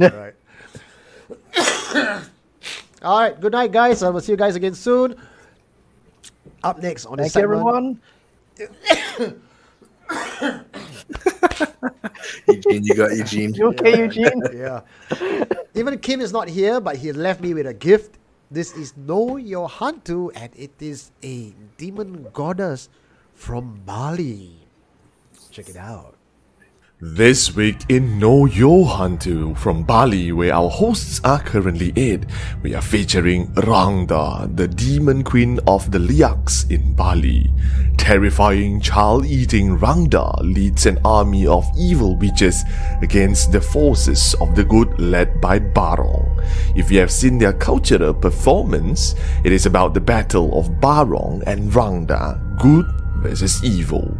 All right. Good night, guys. I will see you guys again soon. Up next on this Thank you, segment. everyone. Eugene, you got Eugene. You okay, Eugene? Yeah. Even Kim is not here, but he left me with a gift. This is Know Your Hantu, and it is a demon goddess from Bali. Check it out. This week in Know Your Hantu from Bali, where our hosts are currently in, we are featuring Rangda, the demon queen of the Liaks in Bali. Terrifying child-eating Rangda leads an army of evil witches against the forces of the good led by Barong. If you have seen their cultural performance, it is about the battle of Barong and Rangda, good versus evil.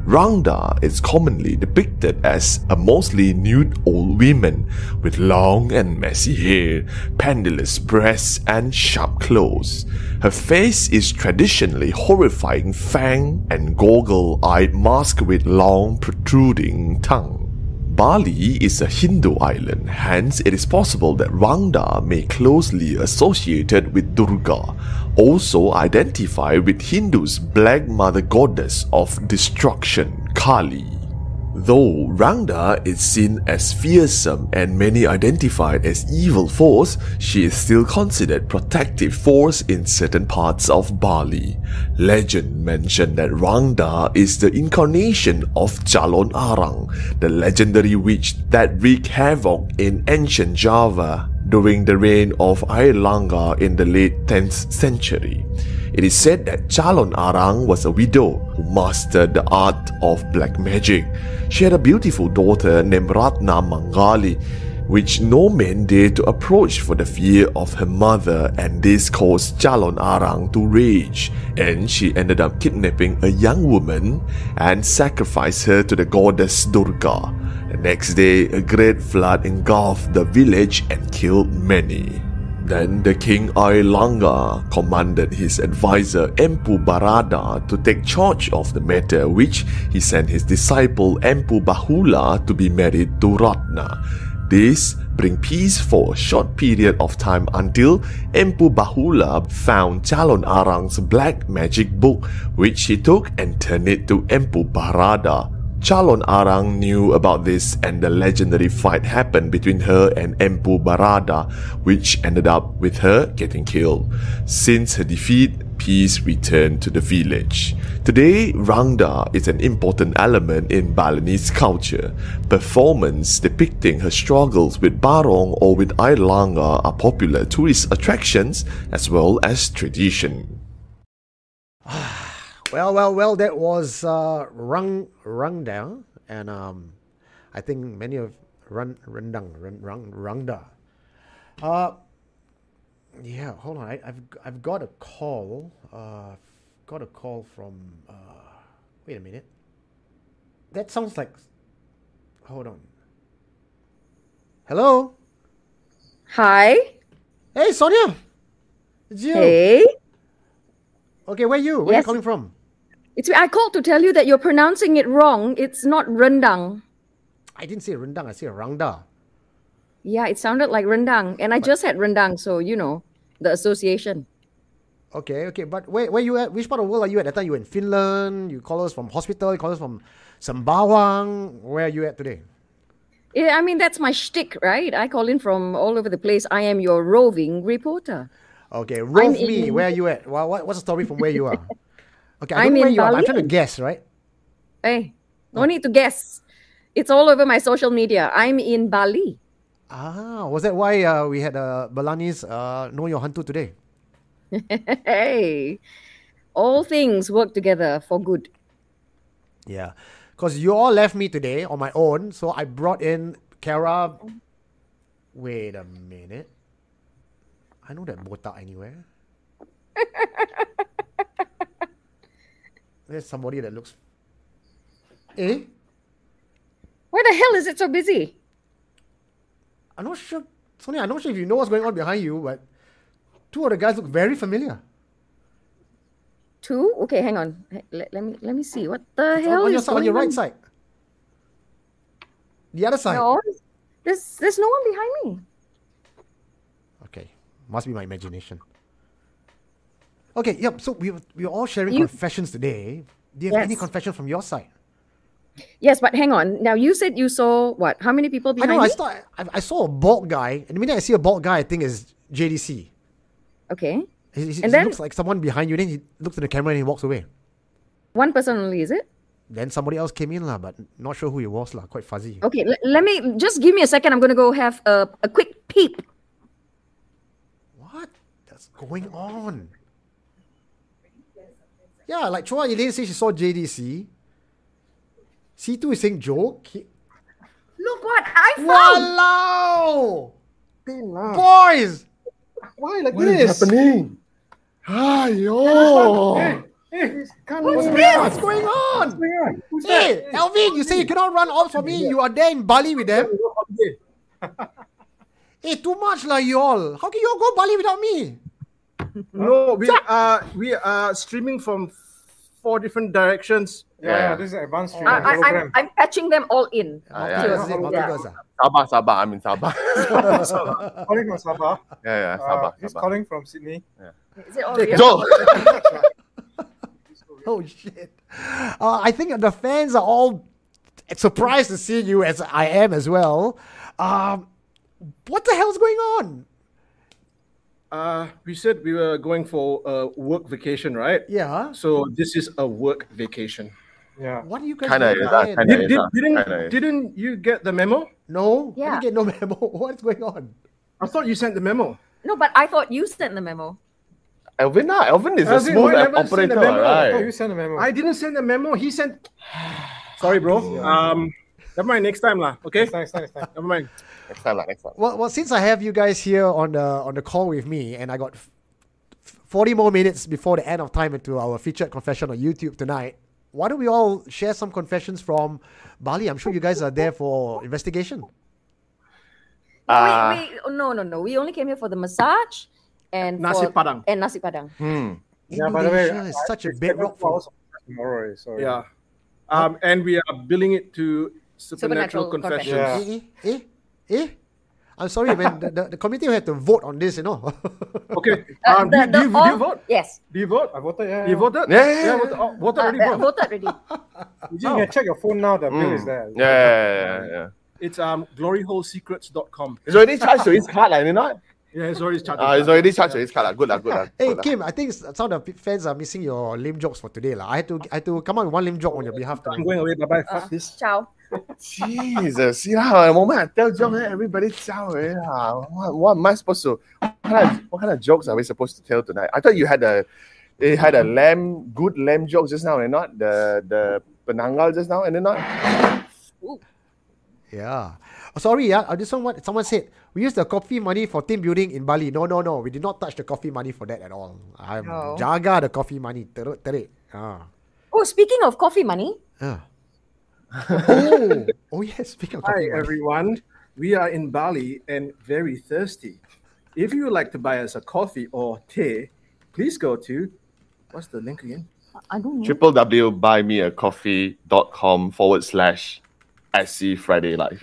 Rangda is commonly depicted as a mostly nude old woman with long and messy hair, pendulous breasts, and sharp claws. Her face is traditionally horrifying fang and goggle-eyed mask with long protruding tongue. Bali is a Hindu island, hence it is possible that Rangda may closely associated with Durga, also identified with Hindus' black mother goddess of destruction, Kali. Though Rangda is seen as fearsome and many identified as evil force, she is still considered protective force in certain parts of Bali. Legend mention that Rangda is the incarnation of Calon Arang, the legendary witch that wreaked havoc in ancient Java during the reign of Airlangga in the late 10th century. It is said that Calon Arang was a widow who mastered the art of black magic. She had a beautiful daughter named Ratna Mangali, which no man dared to approach for the fear of her mother, and this caused Calon Arang to rage, and she ended up kidnapping a young woman and sacrificed her to the goddess Durga. The next day, a great flood engulfed the village and killed many. Then the king Airlangga commanded his advisor Empu Barada to take charge of the matter, which he sent his disciple Empu Bahula to be married to Ratna. This bring peace for a short period of time until Empu Bahula found Calon Arang's black magic book, which he took and turned it to Empu Barada. Calon Arang knew about this and the legendary fight happened between her and Empu Barada, which ended up with her getting killed. Since her defeat, peace returned to the village. Today, Rangda is an important element in Balinese culture. Performance depicting her struggles with Barong or with Air Langga are popular tourist attractions as well as tradition. Well, that was Rangda, and I think many of Rangda. Yeah, hold on. I've got a call. Got a call from. Wait a minute. That sounds like. Hold on. Hello. Hi. Hey, Sonia. It's you. Hey. Okay, where are you? Where are you Yes. calling from? I called to tell you that you're pronouncing it wrong. It's not rendang. I didn't say rendang. I said Rangda. Yeah, it sounded like rendang, and I just had rendang, so you know the association. Okay. But where you at? Which part of the world are you at? That time you were in Finland. You call us from hospital. You call us from Sembawang. Where are you at today? Yeah, I mean that's my shtick, right? I call in from all over the place. I am your roving reporter. Okay, rove me. in- Where are you at? What's the story from where you are? Okay, I I'm don't know where in you are, but I'm Bali. trying to guess, right? Hey, no need to guess. It's all over my social media. I'm in Bali. Was that why we had Balinese Know Your Hantu today? Hey, all things work together for good. Yeah, because you all left me today on my own, so I brought in Kara. Wait a minute. I know that botak anywhere. There's somebody that looks. Eh? Why the hell is it so busy? I'm not sure. Sonia, I'm not sure if you know what's going on behind you, but two of the guys look very familiar. Two? Okay, hang on. Let me see. What the It's hell on your is side, on your going right side. The other side. No, there's no one behind me. Okay, must be my imagination. Okay, yep. So we were all sharing You- confessions today. Do you have any Yes. confession from your side? Yes, but hang on. Now you said you saw what? How many people I behind know. me? I saw a bald guy, and the minute I see a bald guy, I think it's JDC. Okay, He And then- looks like someone behind you. Then he looks at the camera and he walks away. one person only, is it? Then somebody else came in lah, but not sure who it was lah. Quite fuzzy. Okay, let me just give me a second. I'm gonna go have a quick peep. What? That's going on? Yeah, like Chua Elaine says she saw JDC. C2 is saying joke. Look what I found. Walao! Boys! Why like What this? is happening? Ayo! What's What's going on? Hey, Alvin, you say you cannot run off for me. You are there in Bali with them. Hey, too much lah, you all. How can you all go Bali without me? No, we are streaming from 4 different directions. Yeah, this is advanced streaming program. I'm patching them all in. Multiverse, is it? Multiverse, Sabah. I'm in Sabah. Calling from Sabah. yeah, Sabah. He's Sabah. calling from Sydney. Is it all real? Joe. Oh shit! I think the fans are all surprised to see you, as I am as well. What the hell's going on? We said we were going for a work vacation, right? Yeah. So this is a work vacation. Yeah. What are you guys Kinda doing? is, kinda. Didn't you get the memo? No, I Yeah. didn't get no memo. What's going on? I thought you sent the memo. No, but I thought you sent the memo. Elvin is a Elvin, smooth why never send operator, the memo? Oh, right? you sent a memo. I didn't send the memo. He sent. Sorry, bro. Never mind. Next time, lah. Okay. Next time. Never mind. Next time. Well, since I have you guys here on the call with me, and I got 40 more minutes before the end of time into our featured confession on YouTube tonight, why don't we all share some confessions from Bali? I'm sure you guys are there for investigation. No. We only came here for the massage and Nasi for- Padang. and nasi padang. Yeah, by the way, Indonesia is such a bedrock for. tomorrow. So Yeah. And we are billing it to Supernatural Supernatural Confessions. Confessions. Eh? I'm sorry, man. The committee will have to vote on this, you know. Okay. Do you vote? Yes. Do you vote? I voted, yeah. You voted? Yeah. Voted already, bro. Voted already. You just can check your phone now, the bill is there. Yeah. It's gloryholesecrets.com. It's already charged to his card, like, you know? Yeah, it's already charged. It's already charged to his card. Good lah. Hey, Kim, I think some of the fans are missing your lame jokes for today. I had to come up with one lame joke on your behalf. I'm going away. Bye-bye. Fuck this. Ciao. Jesus, see how the moment I tell jokes, everybody ciao. What am I supposed to? What kind of jokes are we supposed to tell tonight? I thought you had a good lamb joke just now, and not the penanggal just now, and then not. Yeah. Oh, sorry, this one what someone said. We used the coffee money for team building in Bali. No. We did not touch the coffee money for that at all. I'm jaga the coffee money. Teruk. Oh, speaking of coffee money. Oh yes, speaking of coffee money. Everyone. We are in Bali and very thirsty. If you would like to buy us a coffee or tea, please go to, what's the link again? I don't know. www.buymeacoffee.com/SC Friday Live.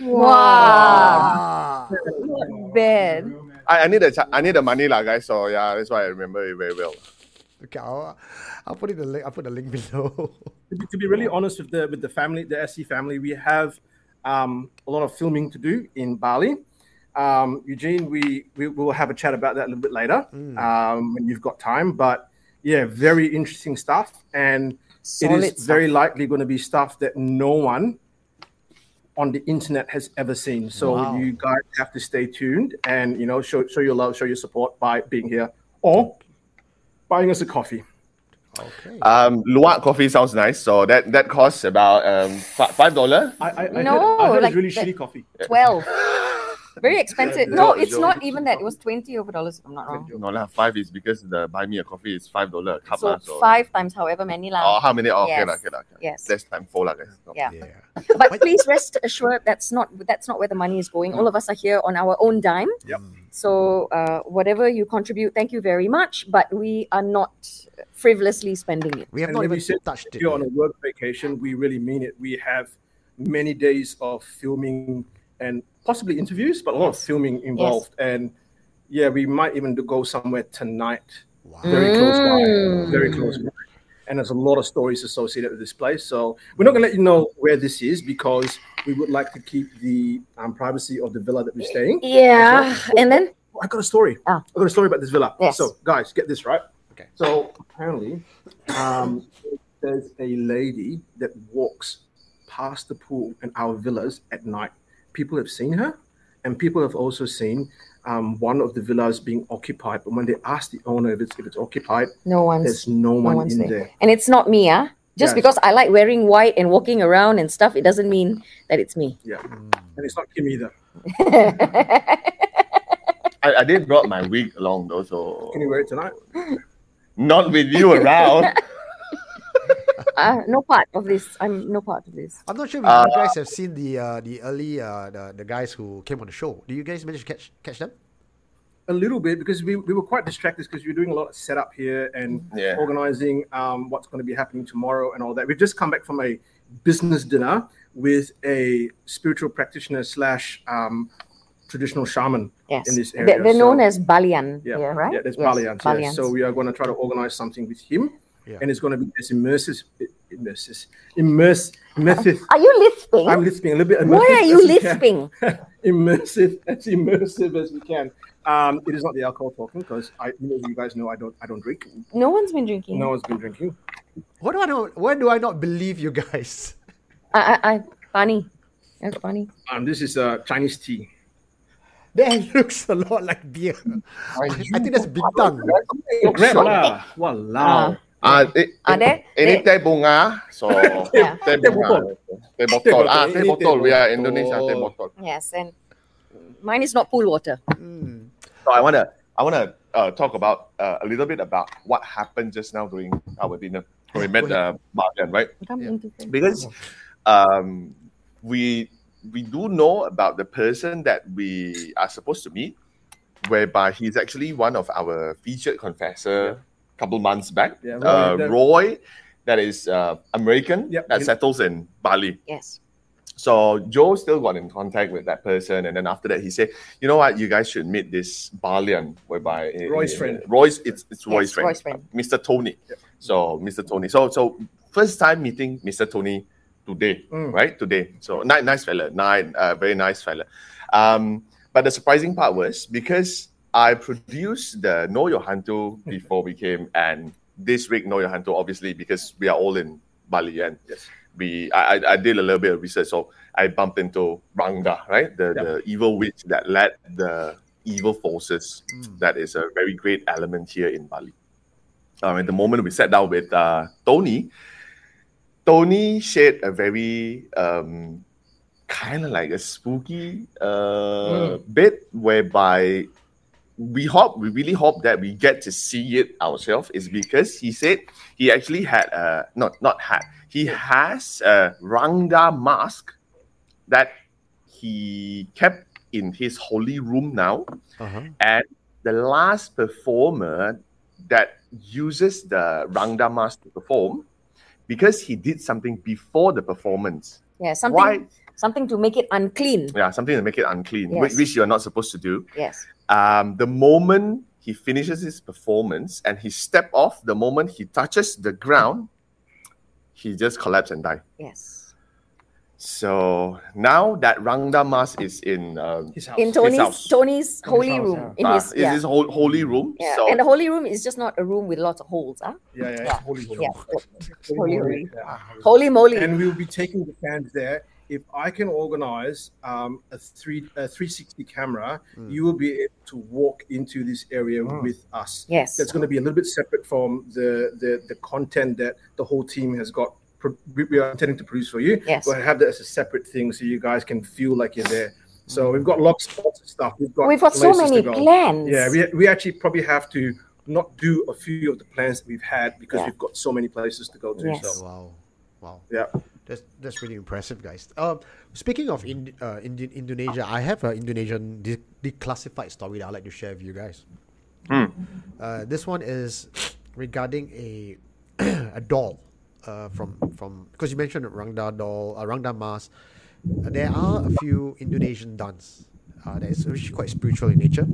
Wow. Not bad. I need the money lah, guys. So yeah, that's why I remember it very well. Okay, I'll put the link below. To be really honest with the family, the SC family, we have a lot of filming to do in Bali. Eugene, we will have a chat about that a little bit later when you've got time. But yeah, very interesting stuff, and Solid it is stuff. very likely going to be stuff that no one on the internet has ever seen. So you guys have to stay tuned and show your love, show your support by being here or buying us a coffee. Okay. Luwak coffee sounds nice. So that costs about $5. I heard like it's really shitty coffee. 12. Very expensive. No, it's Joe. not even that. It was $20 over, if I'm not wrong. No lah, 5 is because the buy me a coffee is $5 a cup. So So 5 times however many lah. Oh, how many? Oh, Yes. okay lah. Yes. That's time 4 lah, guys. No. Yeah. But please rest assured that's not where the money is going. All of us are here on our own dime. Yep. So whatever you contribute, thank you very much. But we are not frivolously spending it. We have And not when we even said touched it. you're on a work vacation, we really mean it. We have many days of filming and possibly interviews, but a lot of filming involved. And yeah, we might even go somewhere tonight. Very close by. Very close by. And there's a lot of stories associated with this place. So we're not going to let you know where this is because we would like to keep the privacy of the villa that we're staying. Yeah. And then I got a story. I got a story about this villa. Yes. So guys, get this right. Okay. So apparently, there's a lady that walks past the pool in our villas at night. People have seen her, and people have also seen one of the villas being occupied. But when they ask the owner if it's occupied, there's no one in there. And it's not me, Just because I like wearing white and walking around and stuff, it doesn't mean that it's me. Yeah. And it's not Kim either. I did brought my wig along though, so Can you wear it tonight? not with you around. No part of this. I'm no part of this. I'm not sure if you guys have seen the early the guys who came on the show. Do you guys manage to catch them? A little bit because we were quite distracted because we were doing a lot of setup here and organizing what's going to be happening tomorrow and all that. We've just come back from a business dinner with a spiritual practitioner / traditional shaman in this area. They're known as Balian. Yeah, right? Yeah, there's Yes, Balians. Yeah. Balians. So we are going to try to organize something with him. Yeah. And it's going to be as immersive. Are you lisping? I'm lisping a little bit. Why are you lisping? Immersive as we can. It is not the alcohol talking because you guys know I don't drink. No one's been drinking. No one's been drinking. What do I know? Why do I not believe you guys? Funny. That's funny. This is Chinese tea. That looks a lot like beer. I think that's bintang. Grab lah. Walao. Ini teh bunga, so teh bunga, teh botol. Teh botol. We are Indonesia, teh botol. Yes, and mine is not pool water. So I wanna talk about a little bit about what happened just now during our dinner when we met Balian, right? Because we do know about the person that we are supposed to meet, whereby he's actually one of our featured confessor. Couple months back, Roy, that is American, that settles in Bali. Yes. So Joe still got in contact with that person, and then after that he said, "You know what? You guys should meet this Balian, whereby Roy's friend. Roy's it's Roy's Yes, friend, Roy's friend. Mr. Tony." So Mr. Tony. So first time meeting Mr. Tony today, right? Today. So nice fella, very nice fella. But the surprising part was because I produced the Know Your Hantu before we came, and this week Know Your Hantu, obviously because we are all in Bali, and I did a little bit of research, so I bumped into Rangda, right? The evil witch that led the evil forces. That is a very great element here in Bali. At the moment we sat down with Tony shared a very kind of like a spooky bit, whereby we really hope that we get to see it ourselves, is because he said he actually had he has a Rangda mask that he kept in his holy room now. And the last performer that uses the Rangda mask to perform, because he did something before the performance. Yeah, something to make it unclean. Yeah, something to make it unclean, Yes. which you're not supposed to do. Yes. The moment he finishes his performance and he step off, the moment he touches the ground, he just collapse and die. Yes. So now that Rangda mask is in His house. In Tony's holy house, room. yeah. In his is his holy room. Yeah, So and the holy room is just not a room with lots of holes, huh? Yeah. Holy Yeah. Holy room. Yeah. Holy moly. And we'll be taking the fans there. If I can organize a 360 camera, you will be able to walk into this area with us. Yes. That's going to be a little bit separate from the content that the whole team has got. We are intending to produce for you. Yes. We'll have that as a separate thing so you guys can feel like you're there. So we've got lots of stuff. We've got so places many to go. plans. Yeah, we actually probably have to not do a few of the plans that we've had because we've got so many places to go to. Yes. So Wow. yeah. That's really impressive, guys. Speaking of Indonesia, I have an Indonesian declassified story that I'd like to share with you guys. This one is regarding a a doll from because you mentioned a Rangda doll, a Rangda mask. There are a few Indonesian dance that is actually quite spiritual in nature.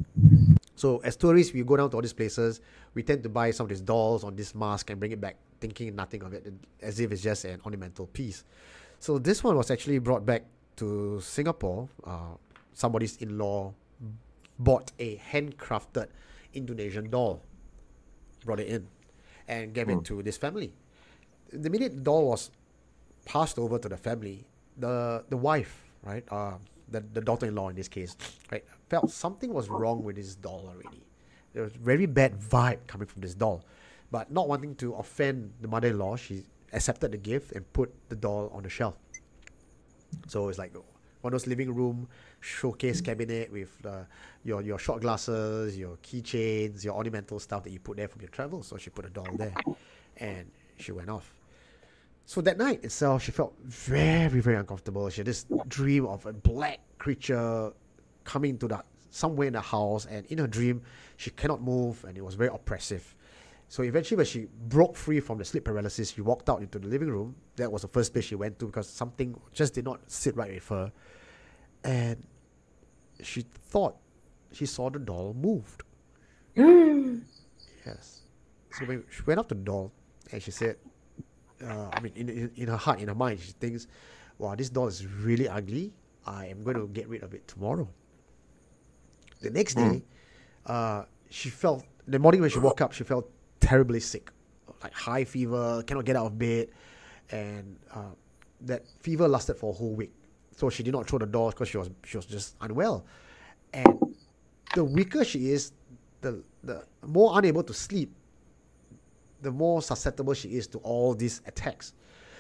So as tourists, we go down to all these places. We tend to buy some of these dolls on this mask and bring it back, thinking nothing of it, as if it's just an ornamental piece. So this one was actually brought back to Singapore. Somebody's in-law bought a handcrafted Indonesian doll, brought it in, and gave it to this family. The minute the doll was passed over to the family, the wife, right, the daughter-in-law in this case, right, felt something was wrong with this doll already. There was very bad vibe coming from this doll. But not wanting to offend the mother-in-law, she accepted the gift and put the doll on the shelf. So it's like one of those living room showcase cabinet with your shot glasses, your keychains, your ornamental stuff that you put there from your travels. So she put a doll there and she went off. So that night itself, she felt very, very uncomfortable. She had this dream of a black creature coming to somewhere in the house, and in her dream, she cannot move, and it was very oppressive. So eventually, when she broke free from the sleep paralysis, she walked out into the living room. That was the first place she went to because something just did not sit right with her. And she thought she saw the doll moved. Yes. So when she went up to the doll, and she said, in her heart, in her mind, she thinks, wow, this doll is really ugly. I am going to get rid of it tomorrow. The next day, she felt, the morning when she woke up, she felt terribly sick, like high fever, cannot get out of bed, and that fever lasted for a whole week. So she did not throw the doll because she was just unwell. And the weaker she is, the more unable to sleep, the more susceptible she is to all these attacks.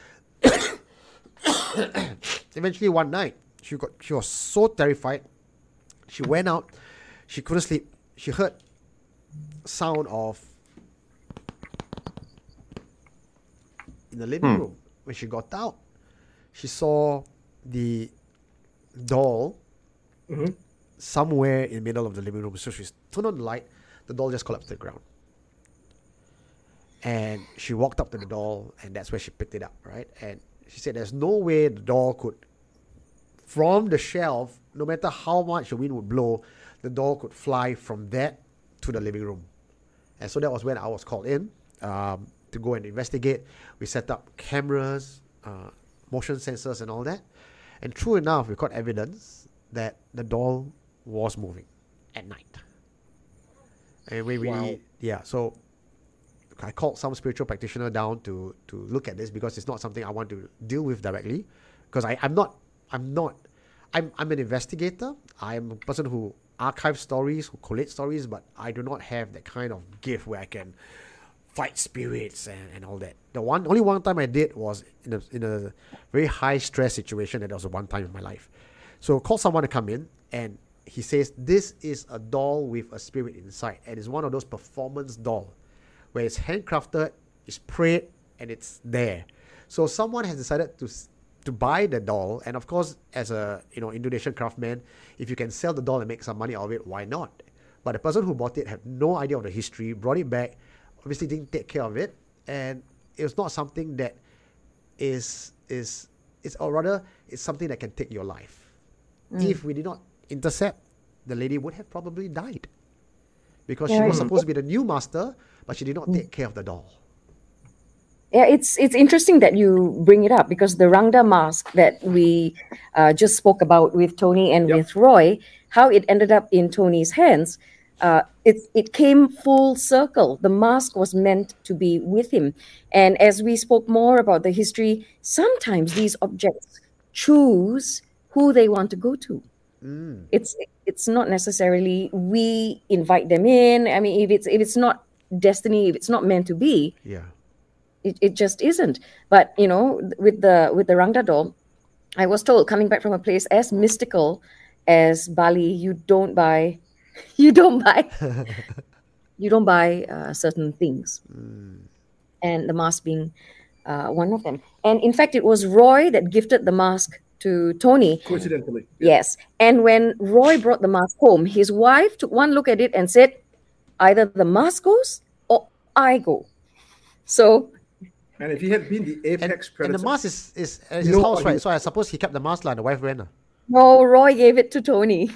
Eventually one night, she was so terrified, she went out, she couldn't sleep, she heard sound of in the living room. When she got out, she saw the doll somewhere in the middle of the living room. So she turned on the light, the doll just collapsed to the ground. And she walked up to the doll, and that's where she picked it up, right? And she said there's no way the doll could, from the shelf, no matter how much the wind would blow, the doll could fly from that to the living room. And so that was when I was called in to go and investigate. We set up cameras, motion sensors and all that. And true enough, we got evidence that the doll was moving at night. And so I called some spiritual practitioner down to look at this, because it's not something I want to deal with directly. Because I'm an investigator. I'm a person who archives stories, who collates stories, but I do not have that kind of gift where I can fight spirits and all that. Only one time I did was in a very high stress situation, and that was one time in my life. So call someone to come in, and he says this is a doll with a spirit inside, and it's one of those performance doll where it's handcrafted, it's prayed, and it's there. So someone has decided to buy the doll, and of course, as a Indonesian craftsman, if you can sell the doll and make some money out of it, why not? But the person who bought it had no idea of the history, brought it back, obviously didn't take care of it, and it was not something that it's something that can take your life. If we did not intercept, the lady would have probably died, because she was supposed to be the new master, but she did not take care of the doll. Yeah, it's interesting that you bring it up, because the Rangda mask that we just spoke about with Tony and with Roy, how it ended up in Tony's hands, it came full circle. The mask was meant to be with him. And as we spoke more about the history, sometimes these objects choose who they want to go to. It's not necessarily we invite them in. I mean, if it's not destiny, if it's not meant to be, it just isn't. But with the Rangda doll, I was told, coming back from a place as mystical as Bali, you don't buy certain things, and the mask being one of them. And in fact, it was Roy that gifted the mask to Tony. Coincidentally. Yes. And when Roy brought the mask home, his wife took one look at it and said, either the mask goes or I go. So. And if he had been the apex predator. And the mask is his house, right? So I suppose he kept the mask and the wife went. No, Roy gave it to Tony.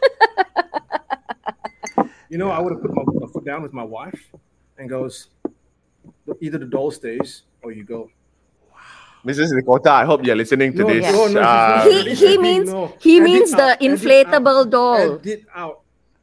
I would have put my foot down with my wife and goes, either the doll stays or you go. Mrs. Nikota, I hope you're listening to this. He means the inflatable doll. Edit out.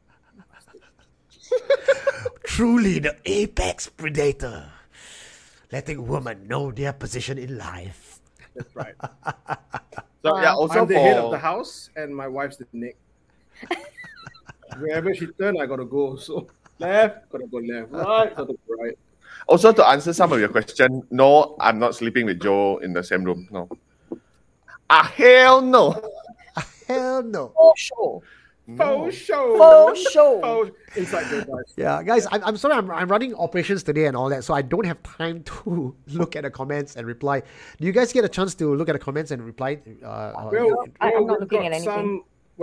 Truly the apex predator, letting women know their position in life. That's right. So also I'm the head of the house, and my wife's the neck. Wherever she turns, I gotta go. So left, gotta go left. Right, gotta go right. Also, to answer some of your question, no, I'm not sleeping with Joe in the same room. No. Hell no. Hell no. For sure. Faux show. Faux show. Inside the guys. Yeah, guys, I'm sorry, I'm running operations today and all that, so I don't have time to look at the comments and reply. Do you guys get a chance to look at the comments and reply? I'm not looking at anything.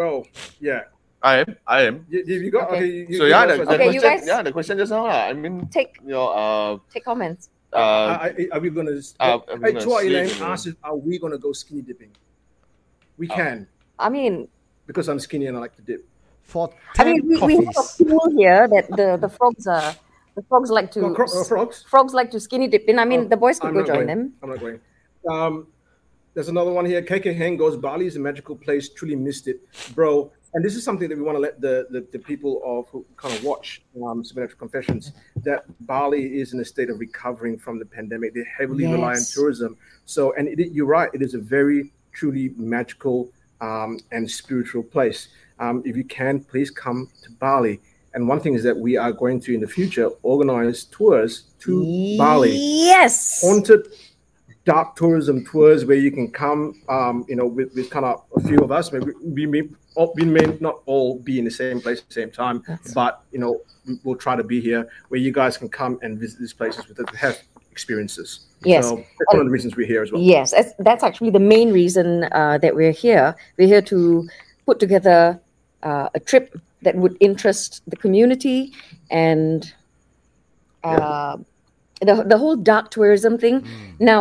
I am. You got okay. The question just now. I mean, take take comments. Are we gonna? Chua Elaine asked, "Are we gonna go skinny dipping?" We can. I mean, because I'm skinny and I like to dip. For 10 we have a pool here that the frogs like to frogs like to skinny dip in. I mean, the boys could go join them. I'm not going. There's another one here. KK Heng goes, Bali is a magical place. Truly missed it, bro. And this is something that we want to let the people who kind of watch Supernatural Confessions, that Bali is in a state of recovering from the pandemic. They heavily rely on tourism. So, and you're right, it is a very truly magical and spiritual place. If you can, please come to Bali. And one thing is that we are going to, in the future, organize tours to Bali. Yes. Haunted dark tourism tours where you can come, with kind of a few of us. Maybe we may not all be in the same place at the same time, but we'll try to be here where you guys can come and visit these places with have experiences. Yes, so that's one of the reasons we're here as well. Yes, that's actually the main reason that we're here. We're here to put together a trip that would interest the community and the whole dark tourism thing. Now,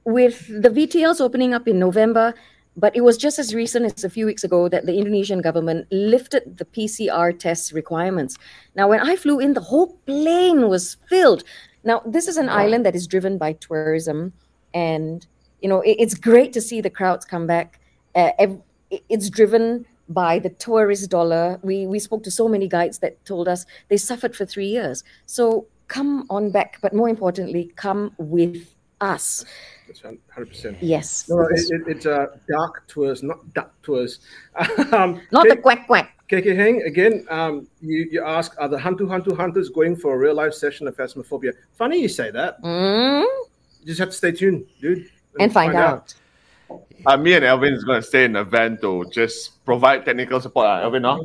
with the VTLs opening up in November, but it was just as recent as a few weeks ago that the Indonesian government lifted the PCR test requirements. Now, when I flew in, the whole plane was filled. Now, this is an island that is driven by tourism, and it's great to see the crowds come back. It's driven by the tourist dollar. We spoke to so many guides that told us they suffered for 3 years. So come on back, but more importantly, come with us. That's 100%. Yes. No, it's dark tours, not duck tours. Not the quack quack. KK Heng, again, you ask, are the hunters going for a real life session of Phasmophobia? Funny you say that. You just have to stay tuned, dude. And find out. Me and Elvin is going to stay in the van to just provide technical support. Elvin, no?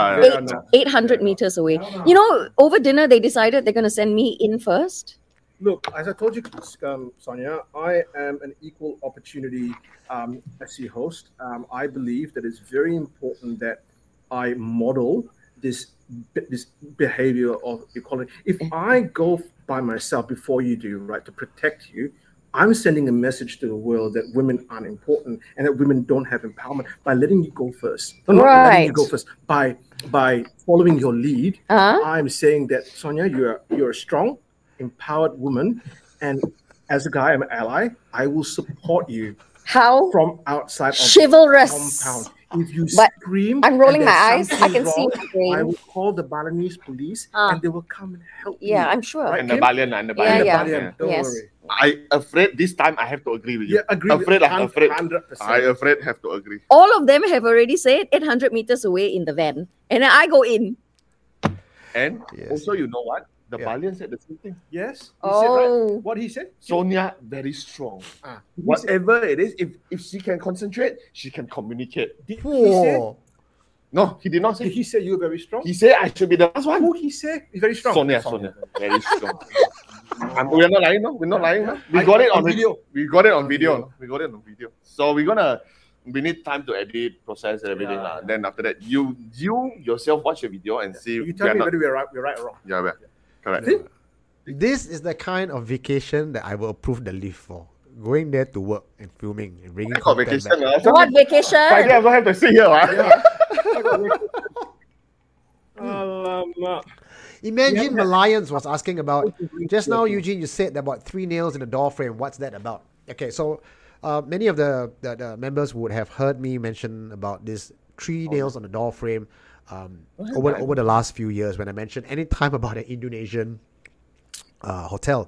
800 meters away. Over dinner, they decided they're going to send me in first. Look, as I told you, Sonia, I am an equal opportunity SC host. I believe that it's very important that I model this behavior of equality. If I go by myself before you do, right, to protect you, I'm sending a message to the world that women aren't important and that women don't have empowerment by letting you go first. No, not letting you go first. By following your lead, I'm saying that, Sonia, you're a strong, empowered woman, and as a guy, I'm an ally. I will support you. How? From outside of chivalrous the compound. If you but scream, I'm rolling my eyes. I can see my brain. I will call the Balinese police, and they will come and help you. Yeah, I'm sure. Right, and the Balian. Don't worry. I afraid this time I have to agree with you. Yeah, agree. Afraid. 100%. I afraid have to agree. All of them have already said 800 meters away in the van, and then I go in. And also, you know what? The Balian said the same thing. Yes. He said, right? What he said? Sonia, very strong. Whatever it is, if she can concentrate, she can communicate. Did he say? No, he did not say. Did he say you're very strong? He said I should be the last one. Who he said? He's very strong. Sonia, very strong. We're not lying, no? We're not lying, no? We got it on video. We got it on video. So we need time to edit, process, and everything. Then after that, you yourself watch the video and see. You tell me whether we're right or wrong. Yeah, correct. This is the kind of vacation that I will approve the leave for. Going there to work and filming and bringing content vacation. back. What vacation? Friday I don't have to see here. Imagine Malayans was asking about, just now, Eugene, you said about 3 nails in the door frame. What's that about? Okay, so many of the members would have heard me mention about this 3 nails on the door frame over the last few years when I mentioned any time about an Indonesian hotel.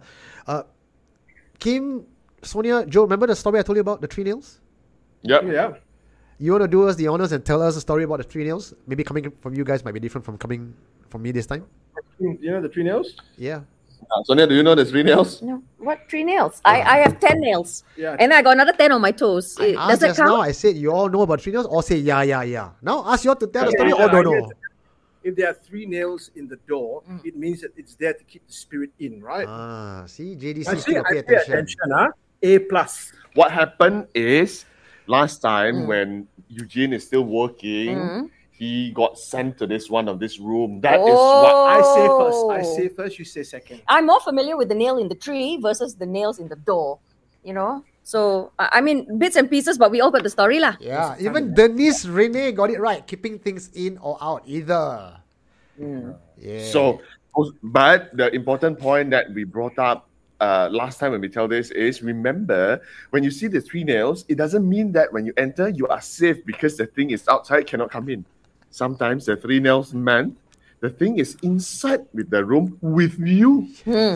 Kim, Sonia, Joe, remember the story I told you about the 3 nails? Yep. Yeah. You want to do us the honors and tell us a story about the 3 nails? Maybe coming from you guys might be different from coming from me this time. You know the 3 nails? Yeah. Sonia, do you know the 3 nails? No. What 3 nails? I have 10 nails. Yeah. And I got another 10 on my toes. Does that count? Now I said you all know about 3 nails or say yeah. Now ask you all to tell the story or don't know. If there are 3 nails in the door, it means that it's there to keep the spirit in, right? See, JDC I still pay pay attention. A plus. What happened is last time when Eugene is still working, he got sent to this room. That is what I say first. I say first, you say second. I'm more familiar with the nail in the tree versus the nails in the door. So, I mean, bits and pieces, but we all got the story lah. Yeah, even Denise Rene got it right. Keeping things in or out, either. Yeah. So, but the important point that we brought up last time when we tell this is, remember, when you see the 3 nails, it doesn't mean that when you enter, you are safe because the thing is outside, cannot come in. Sometimes the 3 nails meant the thing is inside with the room with you.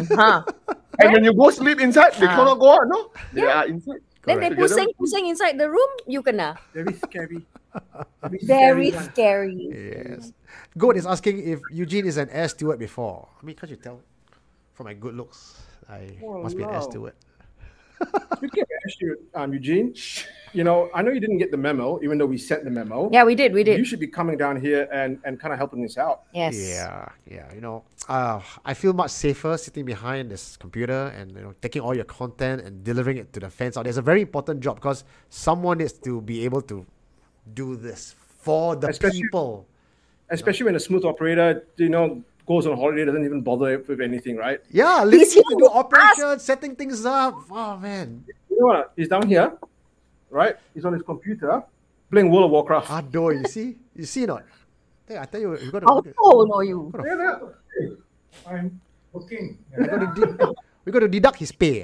And when you go sleep inside, they cannot go out, no? They are inside. Then they pusing inside the room, you kena. Very scary. Very scary. Yes. Goat is asking if Eugene is an air steward before. I mean, can't you tell from my good looks? I must be an air steward. Speaking of air steward, Eugene, I know you didn't get the memo, even though we sent the memo. Yeah, we did. You should be coming down here and kind of helping us out. Yes. Yeah. I feel much safer sitting behind this computer and taking all your content and delivering it to the fans out. There's a very important job because someone needs to be able to do this for the people. Especially when a smooth operator, goes on holiday, doesn't even bother with anything, right? Yeah, leaving to do operations, setting things up. Oh man. know what? He's down here, right? He's on his computer playing World of Warcraft. Adoy, you see? You see not? Hey, I tell you, you got How to. tall are you? I'm working. We got to deduct his pay.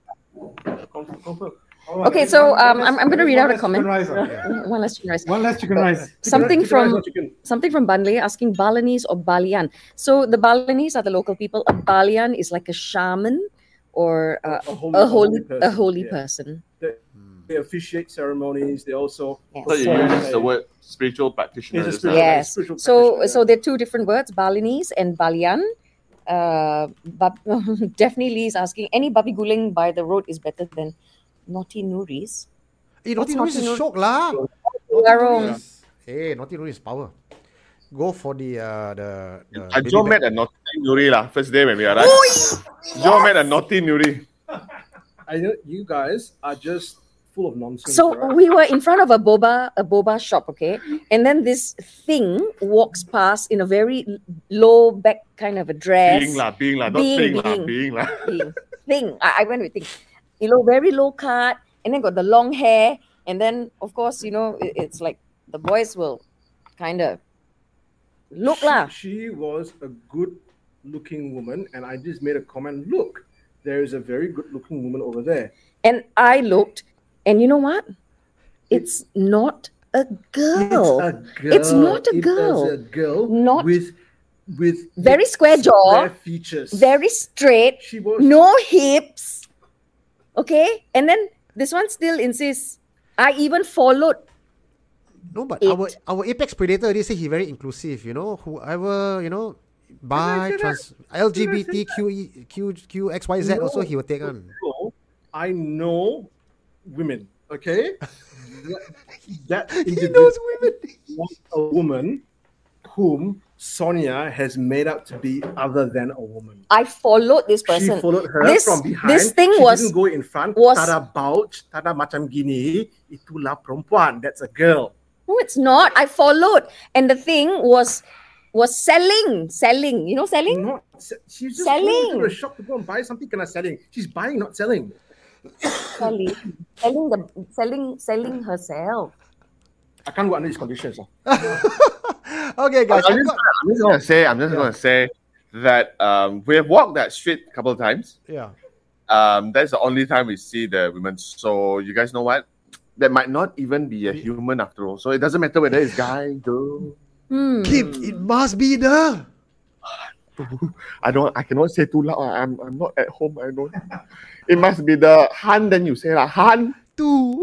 Confirm. Okay, so I'm going to read out a comment. Chicken rice, yeah. One less chicken rice. One less chicken rice. Something Chicken rice, from not chicken. Banle asking Balinese or Balian. So the Balinese are the local people. A Balian is like a shaman or a holy person. They officiate ceremonies. They also Yes. So you use the word spiritual practitioner. It's a just now. spiritual- Yes. spiritual So practitioner. there are two different words, Balinese and Balian. But Daphne Lee is asking, any babi guling by the road is better than Naughty Nuris. Hey, Naughty What's Nuris is Naughty shock lah. Warong. Hey, Naughty Nuris is power. Go for the Joe met a naughty Nuri lah. First day when we arrived. Joe met a naughty Nuri. I know you guys are just full of nonsense. So alright? we were in front of a boba shop, okay, and then this thing walks past in a very low back kind of a dress. Being lah, not being lah. Thing. I went with thing. You know, very low cut, and then got the long hair, and then of course, you know, it's like the boys will kind of look lah. She was a good-looking woman, and I just made a comment. Look, there is a very good-looking woman over there. And I looked, and you know what? It's not a girl. It's not a girl. It's a girl. Not with very square jaw, square features. very straight, She was no hips. Okay, and then this one still insists. I even followed. No, but It. our apex predator, they say he very inclusive. You know, whoever bi, say that? trans, LGBT, QXYZ No. also he will take on. So, I know women. Okay, that individual women. was a woman whom Sonia has made out to be other than a woman. I followed this person. She followed her This- from behind. this thing she was- didn't go in front. was- Tada bouch, tada macam gini. Itulah perempuan. That's a girl. No, it's not. I followed, and the thing was selling. You know, selling. Not she's just Selling. going to the shop to go and buy something. Kena selling. She's buying, not selling. Selling herself. I can't go under these conditions. Okay, guys. I'm just gonna say that we have walked that street a couple of times. Yeah. That's the only time we see the women. So you guys know what? That might not even be a human after all. So it doesn't matter whether it's guy, girl. Kip, it must be the. I cannot say too loud. I'm not at home. I don't. It must be the Han. Then you say Han. Two.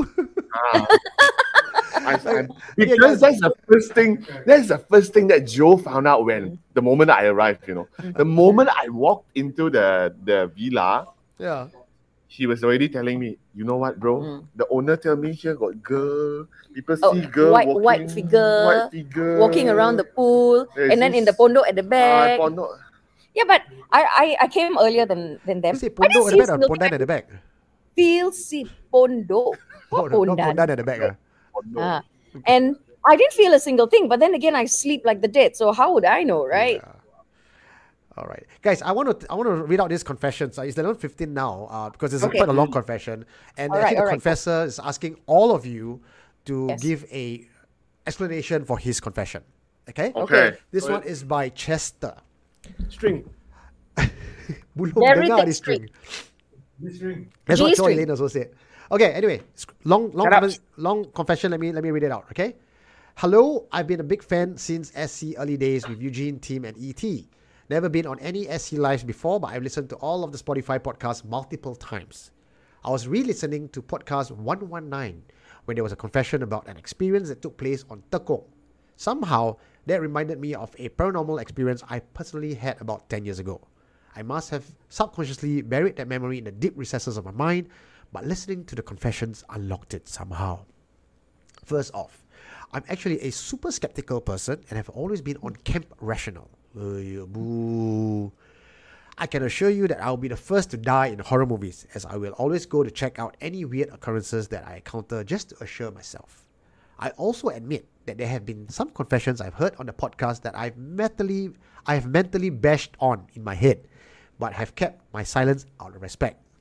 Because that's the first thing. That's the first thing that Joe found out when the moment I arrived. You know, the moment I walked into the villa, Yeah. he was already telling me, you know what, bro? The owner tell me here got girl. People Oh, see girl white figure, walking around the pool, There's and then in the this- pondok at the back. Pondok. Yeah, but I came earlier than them. You say I didn't Pondo at see the back or single Pondan at the back? feel see pondok. Oh, What no, not pondan? Pondan at the back. Ah. And I didn't feel a single thing. But then again, I sleep like the dead. So how would I know, right? All right, guys. I want to read out this confession. So it's 11:15 now, because it's Okay. quite a long confession, and All actually right, the confessor is asking all of you to Yes. give a explanation for his confession. Okay. Okay. This one is by Chester. String. Belum Very dengar thick this string. This ring. That's what John G-string. Elaine also said. Okay, anyway, long Shut up. long confession. Let me read it out. Okay. Hello, I've been a big fan since SC early days with Eugene, Team, and ET. Never been on any SC lives before, but I've listened to all of the Spotify podcasts multiple times. I was re-listening to podcast 119 when there was a confession about an experience that took place on Tekong. Somehow, that reminded me of a paranormal experience I personally had about 10 years ago. I must have subconsciously buried that memory in the deep recesses of my mind, but listening to the confessions unlocked it somehow. First off, I'm actually a super skeptical person and have always been on camp rational. Boo. I can assure you that I'll be the first to die in horror movies, as I will always go to check out any weird occurrences that I encounter just to assure myself. I also admit that there have been some confessions I've heard on the podcast that I have mentally bashed on in my head, but have kept my silence out of respect.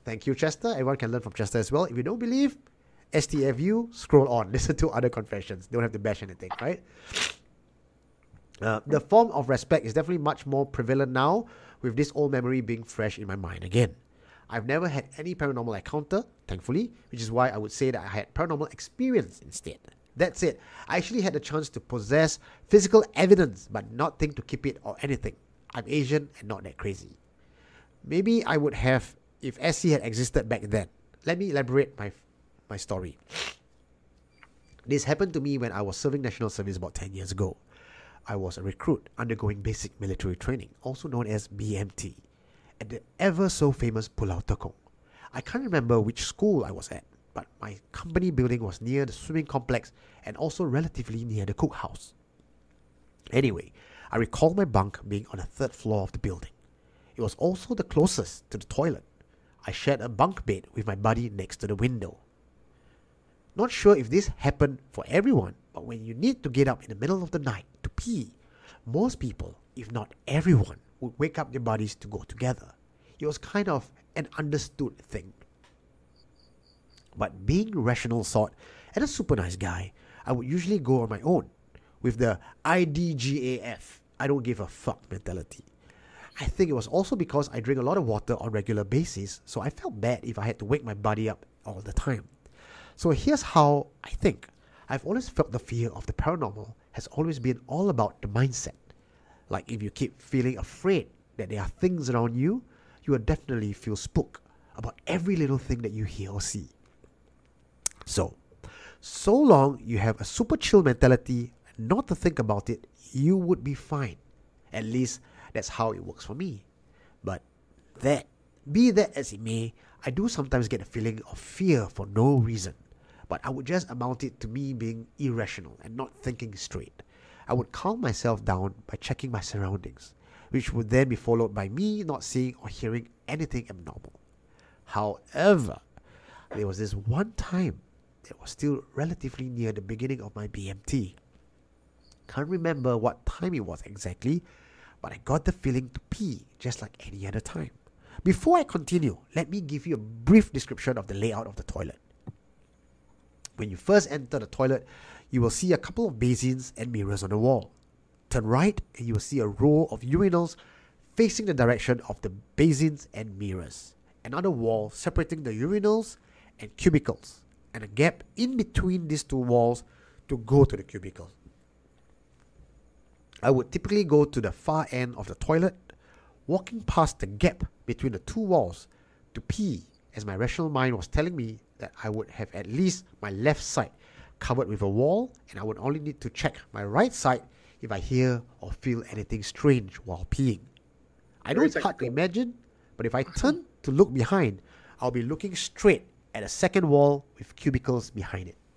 Thank you, Chester. Everyone can learn from Chester as well. If you don't believe, STFU, scroll on. Listen to other confessions. Don't have to bash anything, right? The form of respect is definitely much more prevalent now, with this old memory being fresh in my mind again. I've never had any paranormal encounter, thankfully, which is why I would say that I had paranormal experience instead. That's it. I actually had the chance to possess physical evidence, but not think to keep it or anything. I'm Asian and not that crazy. Maybe I would have if SC had existed back then. Let me elaborate my story. This happened to me when I was serving national service about 10 years ago. I was a recruit undergoing basic military training, also known as BMT, at the ever so famous Pulau Tekong. I can't remember which school I was at, but my company building was near the swimming complex and also relatively near the cookhouse. Anyway, I recall my bunk being on the third floor of the building. It was also the closest to the toilet. I shared a bunk bed with my buddy next to the window. Not sure if this happened for everyone, but when you need to get up in the middle of the night to pee, most people, if not everyone, would wake up their buddies to go together. It was kind of an understood thing. But being rational sort and a super nice guy, I would usually go on my own with the IDGAF, I don't give a fuck mentality. I think it was also because I drink a lot of water on a regular basis, so I felt bad if I had to wake my buddy up all the time. So here's how I think. I've always felt the fear of the paranormal has always been all about the mindset. Like if you keep feeling afraid that there are things around you, you will definitely feel spooked about every little thing that you hear or see. So long you have a super chill mentality and not to think about it, you would be fine. At least that's how it works for me. But be that as it may, I do sometimes get a feeling of fear for no reason. But I would just amount it to me being irrational and not thinking straight. I would calm myself down by checking my surroundings, which would then be followed by me not seeing or hearing anything abnormal. However, there was this one time that was still relatively near the beginning of my BMT. Can't remember what time it was exactly, but I got the feeling to pee just like any other time. Before I continue, let me give you a brief description of the layout of the toilet. When you first enter the toilet, you will see a couple of basins and mirrors on the wall. Turn right and you will see a row of urinals facing the direction of the basins and mirrors. Another wall separating the urinals and cubicles, and a gap in between these two walls to go to the cubicles. I would typically go to the far end of the toilet, walking past the gap between the two walls to pee, as my rational mind was telling me that I would have at least my left side covered with a wall, and I would only need to check my right side if I hear or feel anything strange while peeing. I know it's hard to imagine, but if I turn to look behind, I'll be looking straight at a second wall with cubicles behind it.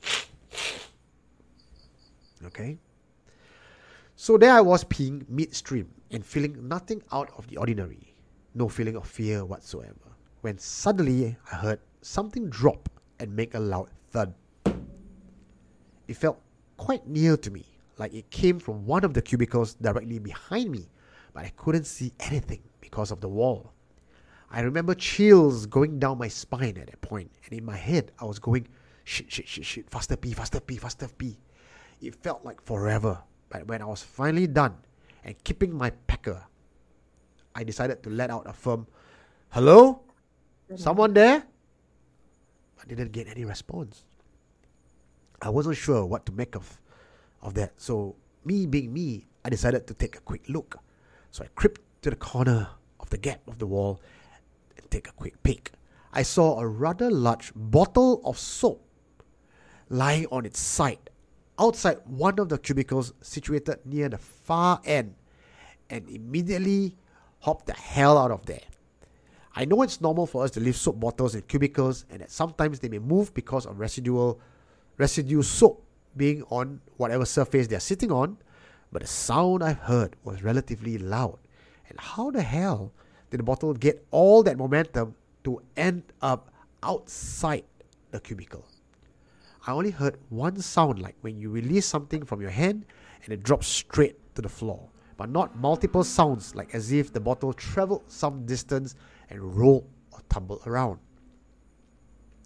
Okay? So there I was peeing midstream and feeling nothing out of the ordinary. No feeling of fear whatsoever. When suddenly I heard something drop and make a loud thud. It felt quite near to me, like it came from one of the cubicles directly behind me, but I couldn't see anything because of the wall. I remember chills going down my spine at that point, and in my head I was going, shit, faster pee. It felt like forever, but when I was finally done and keeping my pecker, I decided to let out a firm, "Hello? Someone there?" I didn't get any response. I wasn't sure what to make of that. So me being me, I decided to take a quick look. So I crept to the corner of the gap of the wall and take a quick peek. I saw a rather large bottle of soap lying on its side outside one of the cubicles situated near the far end, and immediately hopped the hell out of there. I know it's normal for us to leave soap bottles in cubicles and that sometimes they may move because of residue soap being on whatever surface they're sitting on, but the sound I heard was relatively loud. And how the hell did the bottle get all that momentum to end up outside the cubicle? I only heard one sound, like when you release something from your hand and it drops straight to the floor, but not multiple sounds like as if the bottle traveled some distance and rolled or tumbled around.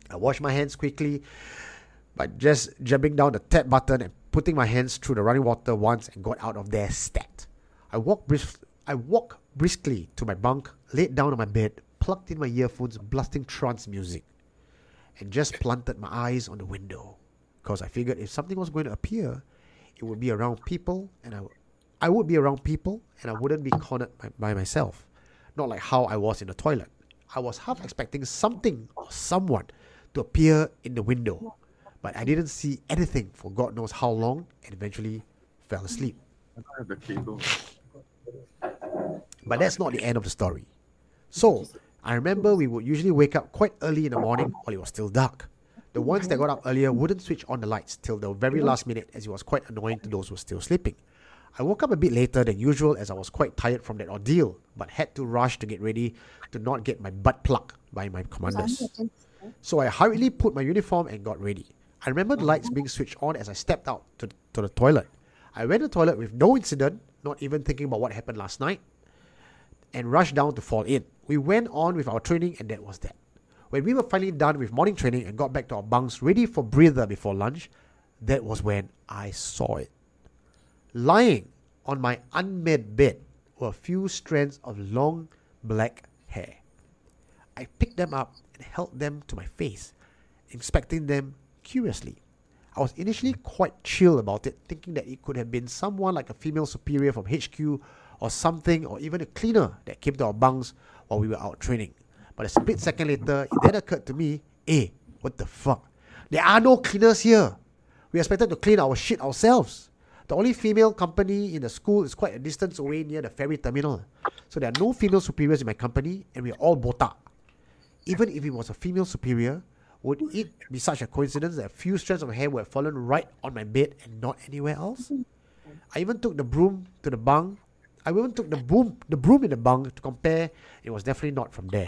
I washed my hands quickly by just jabbing down the tap button and putting my hands through the running water once and got out of there stat. I walked briskly to my bunk, laid down on my bed, plugged in my earphones, blasting trance music, and just planted my eyes on the window. Because I figured if something was going to appear, it would be around people, and I would be around people, and I wouldn't be cornered by myself. Not like how I was in the toilet. I was half expecting something or someone to appear in the window, but I didn't see anything for God knows how long, and eventually fell asleep. The cable. But that's not the end of the story. So, I remember we would usually wake up quite early in the morning while it was still dark. The ones that got up earlier wouldn't switch on the lights till the very last minute, as it was quite annoying to those who were still sleeping. I woke up a bit later than usual as I was quite tired from that ordeal, but had to rush to get ready to not get my butt plucked by my commanders. So I hurriedly put my uniform and got ready. I remember the lights being switched on as I stepped out to the toilet. I went to the toilet with no incident, not even thinking about what happened last night, and rushed down to fall in. We went on with our training, and that was that. When we were finally done with morning training and got back to our bunks ready for breather before lunch, that was when I saw it. Lying on my unmade bed were a few strands of long black hair. I picked them up and held them to my face, inspecting them curiously. I was initially quite chill about it, thinking that it could have been someone like a female superior from HQ or something, or even a cleaner that came to our bunks while we were out training. But a split second later, it then occurred to me, what the fuck? There are no cleaners here. We expected to clean our shit ourselves. The only female company in the school is quite a distance away near the ferry terminal. So there are no female superiors in my company, and we are all botak. Even if it was a female superior, would it be such a coincidence that a few strands of hair were fallen right on my bed and not anywhere else? I even took the broom to the bunk. I even took the broom in the bunk to compare. It was definitely not from there.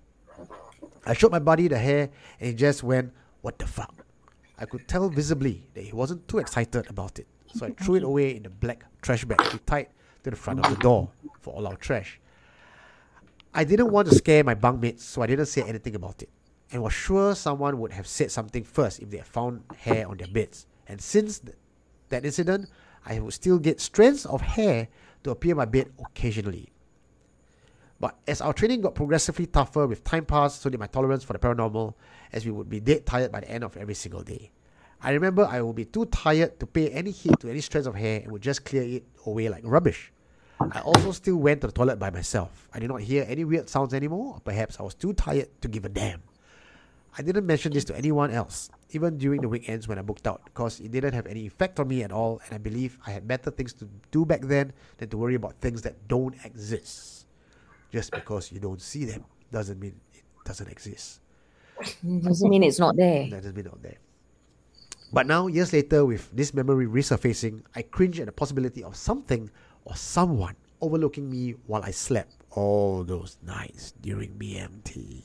I showed my buddy the hair, and he just went, "What the fuck?" I could tell visibly that he wasn't too excited about it. So I threw it away in the black trash bag we tied to the front of the door for all our trash. I didn't want to scare my bunkmates, so I didn't say anything about it, and was sure someone would have said something first if they had found hair on their beds. And since that incident, I would still get strands of hair to appear on my bed occasionally. But as our training got progressively tougher with time passed, so did my tolerance for the paranormal, as we would be dead tired by the end of every single day. I remember I would be too tired to pay any heed to any strands of hair and would just clear it away like rubbish. I also still went to the toilet by myself. I did not hear any weird sounds anymore, or perhaps I was too tired to give a damn. I didn't mention this to anyone else, even during the weekends when I booked out, because it didn't have any effect on me at all, and I believe I had better things to do back then than to worry about things that don't exist. Just because you don't see them doesn't mean it doesn't exist. Doesn't mean it's not there. That doesn't mean not there. But now, years later, with this memory resurfacing, I cringe at the possibility of something or someone overlooking me while I slept all those nights during BMT.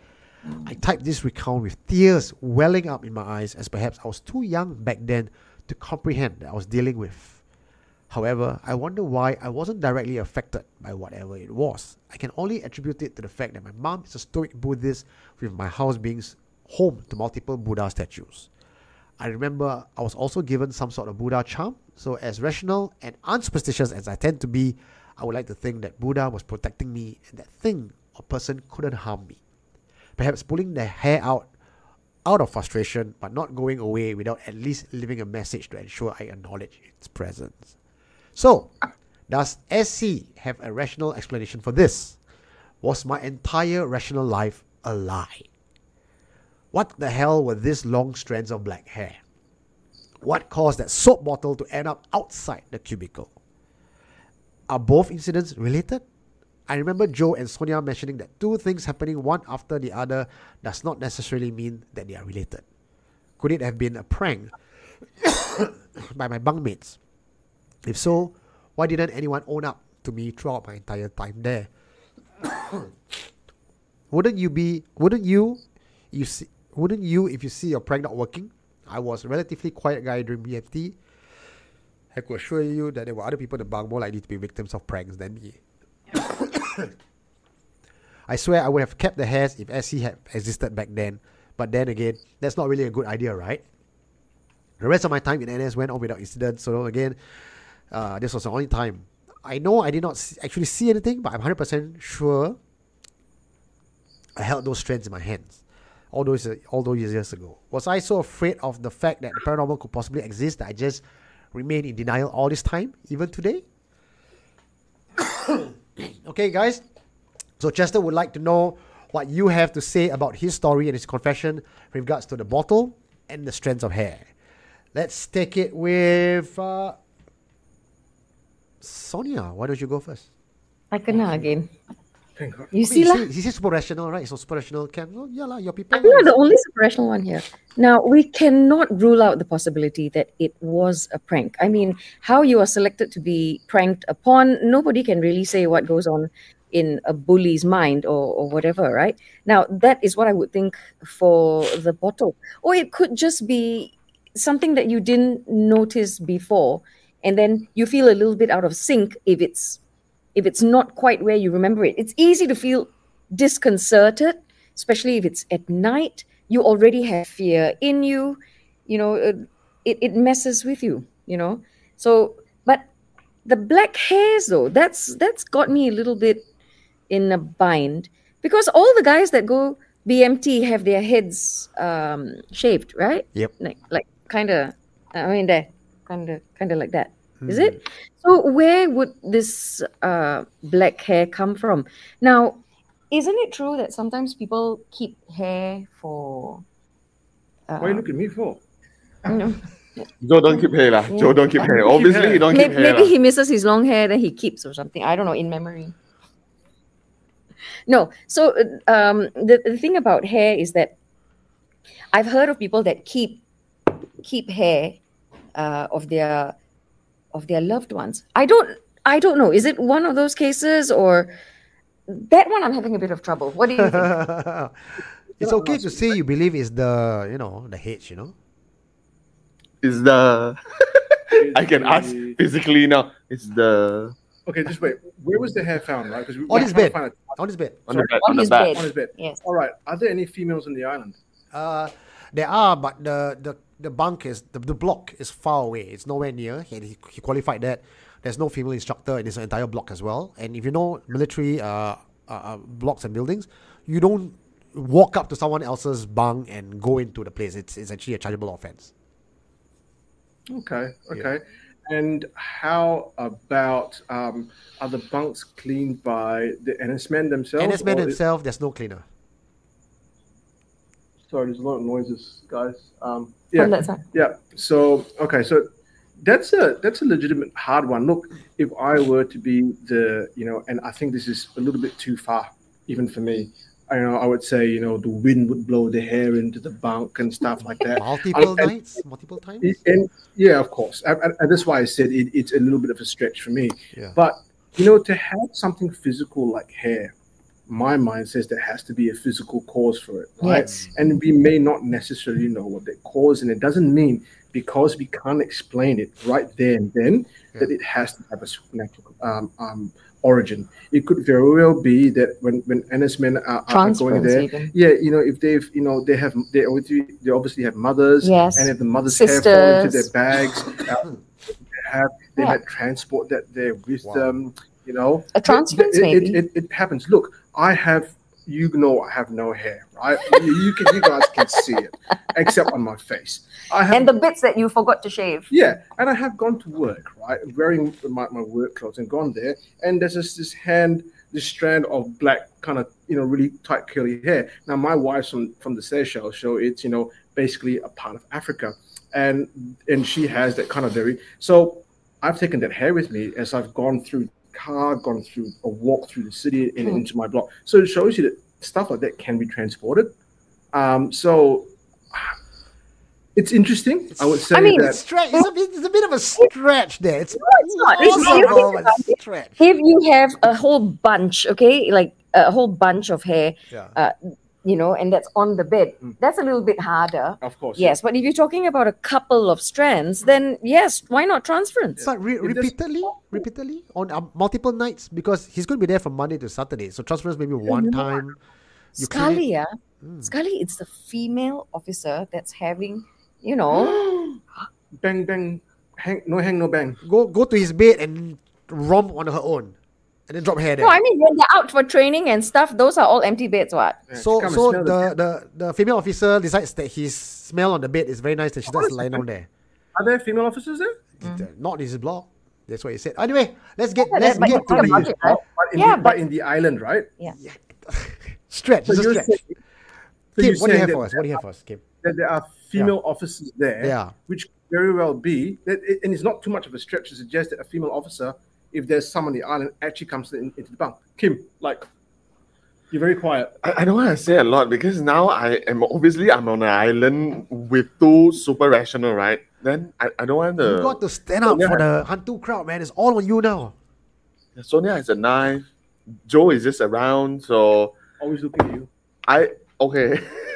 I typed this recount with tears welling up in my eyes, as perhaps I was too young back then to comprehend that I was dealing with. However, I wonder why I wasn't directly affected by whatever it was. I can only attribute it to the fact that my mom is a stoic Buddhist, with my house being home to multiple Buddha statues. I remember I was also given some sort of Buddha charm, so as rational and unsuperstitious as I tend to be, I would like to think that Buddha was protecting me and that thing or person couldn't harm me. Perhaps pulling the hair out of frustration, but not going away without at least leaving a message to ensure I acknowledge its presence. So, does SC have a rational explanation for this? Was my entire rational life a lie? What the hell were these long strands of black hair? What caused that soap bottle to end up outside the cubicle? Are both incidents related? I remember Joe and Sonia mentioning that two things happening one after the other does not necessarily mean that they are related. Could it have been a prank by my bunkmates? If so, why didn't anyone own up to me throughout my entire time there? Wouldn't you if you see your prank not working? I was a relatively quiet guy during BFT. I could assure you that there were other people in the bunk more likely to be victims of pranks than me. I swear I would have kept the hairs if SC had existed back then, But then again, that's not really a good idea, right? The rest of my time in NS went on without incident. So again, this was the only time. I know I did not actually see anything, but I'm 100% sure I held those strands in my hands all those years ago. Was I so afraid of the fact that the paranormal could possibly exist that I just remain in denial all this time, even today? Okay, guys. So Chester would like to know what you have to say about his story and his confession with regards to the bottle and the strands of hair. Let's take it with Sonia. Why don't you go first? I kena again. Thank God. You see, lah. He's super rational, right? So super rational camp. Oh, yeah, lah. Your people. I'm not the only super rational one here. Now, we cannot rule out the possibility that it was a prank. I mean, how you are selected to be pranked upon, nobody can really say what goes on in a bully's mind or whatever, right? Now, that is what I would think for the bottle. Or it could just be something that you didn't notice before, and then you feel a little bit out of sync if it's not quite where you remember it. It's easy to feel disconcerted, especially if it's at night. You already have fear in you, it messes with you, So, but the black hairs though, that's got me a little bit in a bind, because all the guys that go BMT have their heads shaved, right? Yep. Like kind of, they're kind of like that. Is it? So where would this black hair come from? Now, isn't it true that sometimes people keep hair for... What are you looking at me for? Joe don't keep hair lah. Joe don't keep hair. Obviously, he don't keep hair. Maybe he misses his long hair, then he keeps or something. I don't know, in memory. No. So the thing about hair is that I've heard of people that keep hair of their loved ones. I don't know. Is it one of those cases, or that one I'm having a bit of trouble? What do you think? It's okay to say you believe it's the H, Is the I can ask physically now. It's the Okay, just wait. Where was the hair found, right? Because on his bed. On his bed. on the bed. On his back. bed. On his bed. Yes. All right. Are there any females on the island? There are, but the bunk is the block is far away. It's nowhere near. He qualified that. There's no female instructor in this entire block as well. And if you know military blocks and buildings, you don't walk up to someone else's bunk and go into the place. It's actually a chargeable offense. Okay. And how about are the bunks cleaned by the NS men themselves? NS men or themselves, there's no cleaner. Sorry, there's a lot of noises, guys. From that side. Yeah. So okay, that's a legitimate hard one. Look, if I were to be and I think this is a little bit too far, even for me. I would say, the wind would blow the hair into the bunk and stuff like that. Multiple times? And yeah, of course. And that's why I said it's a little bit of a stretch for me. Yeah. But, to have something physical like hair, my mind says there has to be a physical cause for it, right? Yes. And we may not necessarily know what the cause, and it doesn't mean because we can't explain it right there and then that it has to have a supernatural origin. It could very well be that when NS men are going there, even. if they obviously have mothers, Yes. and if the mothers' Sisters. hair fall into their bags, they might transport that there with Wow. them. A transference, maybe. It happens. Look, I have no hair, right? you guys can see it, except on my face. And the bits that you forgot to shave. Yeah, and I have gone to work, right, wearing my work clothes and gone there, and there's this strand of black kind of, really tight curly hair. Now, my wife's from the Seychelles, so it's, basically a part of Africa, and she has that kind of so I've taken that hair with me as I've gone through the car, gone through a walk through the city and into my block. So it shows you that stuff like that can be transported. So it's interesting. I would say It's a bit of a stretch there. It's not. possible, but it's a stretch. If you have a whole bunch, okay, like a whole bunch of hair, Yeah. And that's on the bed, that's a little bit harder. Of course. Yes, but if you're talking about a couple of strands, then yes, why not transference? But repeatedly on multiple nights, because he's going to be there from Monday to Saturday. So transference maybe one time. You clean Sekali, it. yeah. Scully, it's the female officer that's having, you know, Bang, bang. Hang, no bang. Go to his bed and romp on her own. And then drop hair there. no, I mean when they're out for training and stuff, those are all empty beds, what? So Come and so smell the female officer decides that his smell on the bed is very nice and she starts lying down there. Are there female officers there? Not in his blog. That's what he said. Anyway, let's get Yeah, let's but get you to talk about the it, right? But Yeah, in the island, right? Yeah. stretch. So Just a you're stretch. saying- Kim, you're what do you saying have that for us? What do you have for us, Kim? That there are female officers there, Yeah. which could very well be, and it's not too much of a stretch to suggest that a female officer, if there's some on the island, actually comes into the bunk. Kim, like, you're very quiet. I don't want to say a lot because now I'm on an island with two super rational, right? Then I don't want to. You got to stand up for the Hantu crowd, man. It's all on you now. Sonia has a knife. Joe is just around, so Always looking at you. okay.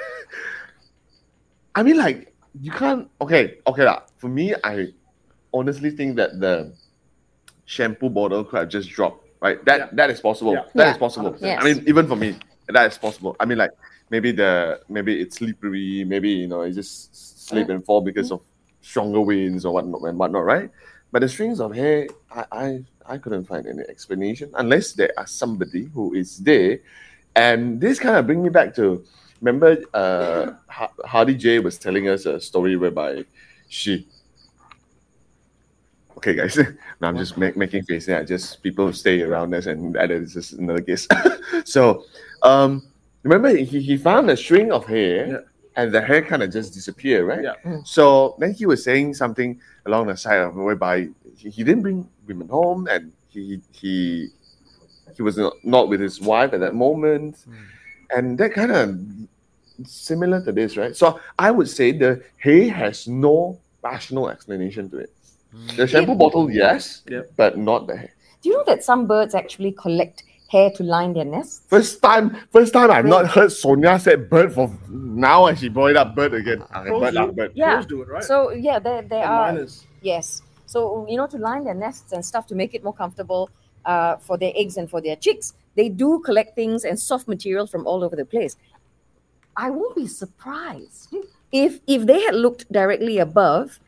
I mean, like, you can't. Okay lah. For me, I honestly think that the shampoo bottle could have just dropped. Right, that is possible. Yeah. That Yeah. is possible. Yes. I mean, even for me, that is possible. I mean, like, maybe it's slippery. Maybe it just slip and fall because of stronger winds or whatnot, right? But the strings of hair, I couldn't find any explanation unless there are somebody who is there. And this kind of bring me back to, remember Hardy J was telling us a story whereby she, okay guys, now I'm just making face, yeah, just people stay around us and that is just another case. So remember he found a string of hair and the hair kind of just disappeared, right? Yeah. So then he was saying something along the side of whereby he didn't bring women home and he was not with his wife at that moment. And that kind of similar to this, right? So I would say the hair has no rational explanation to it. The shampoo bottle, yes, but not the hair. Do you know that some birds actually collect hair to line their nests? First time I've not heard Sonia say bird for now and she brought it up bird again. Bird. Yeah. do it, right? So yeah, there And are. liners. Yes. So to line their nests and stuff to make it more comfortable for their eggs and for their chicks, they do collect things and soft material from all over the place. I won't be surprised if they had looked directly above,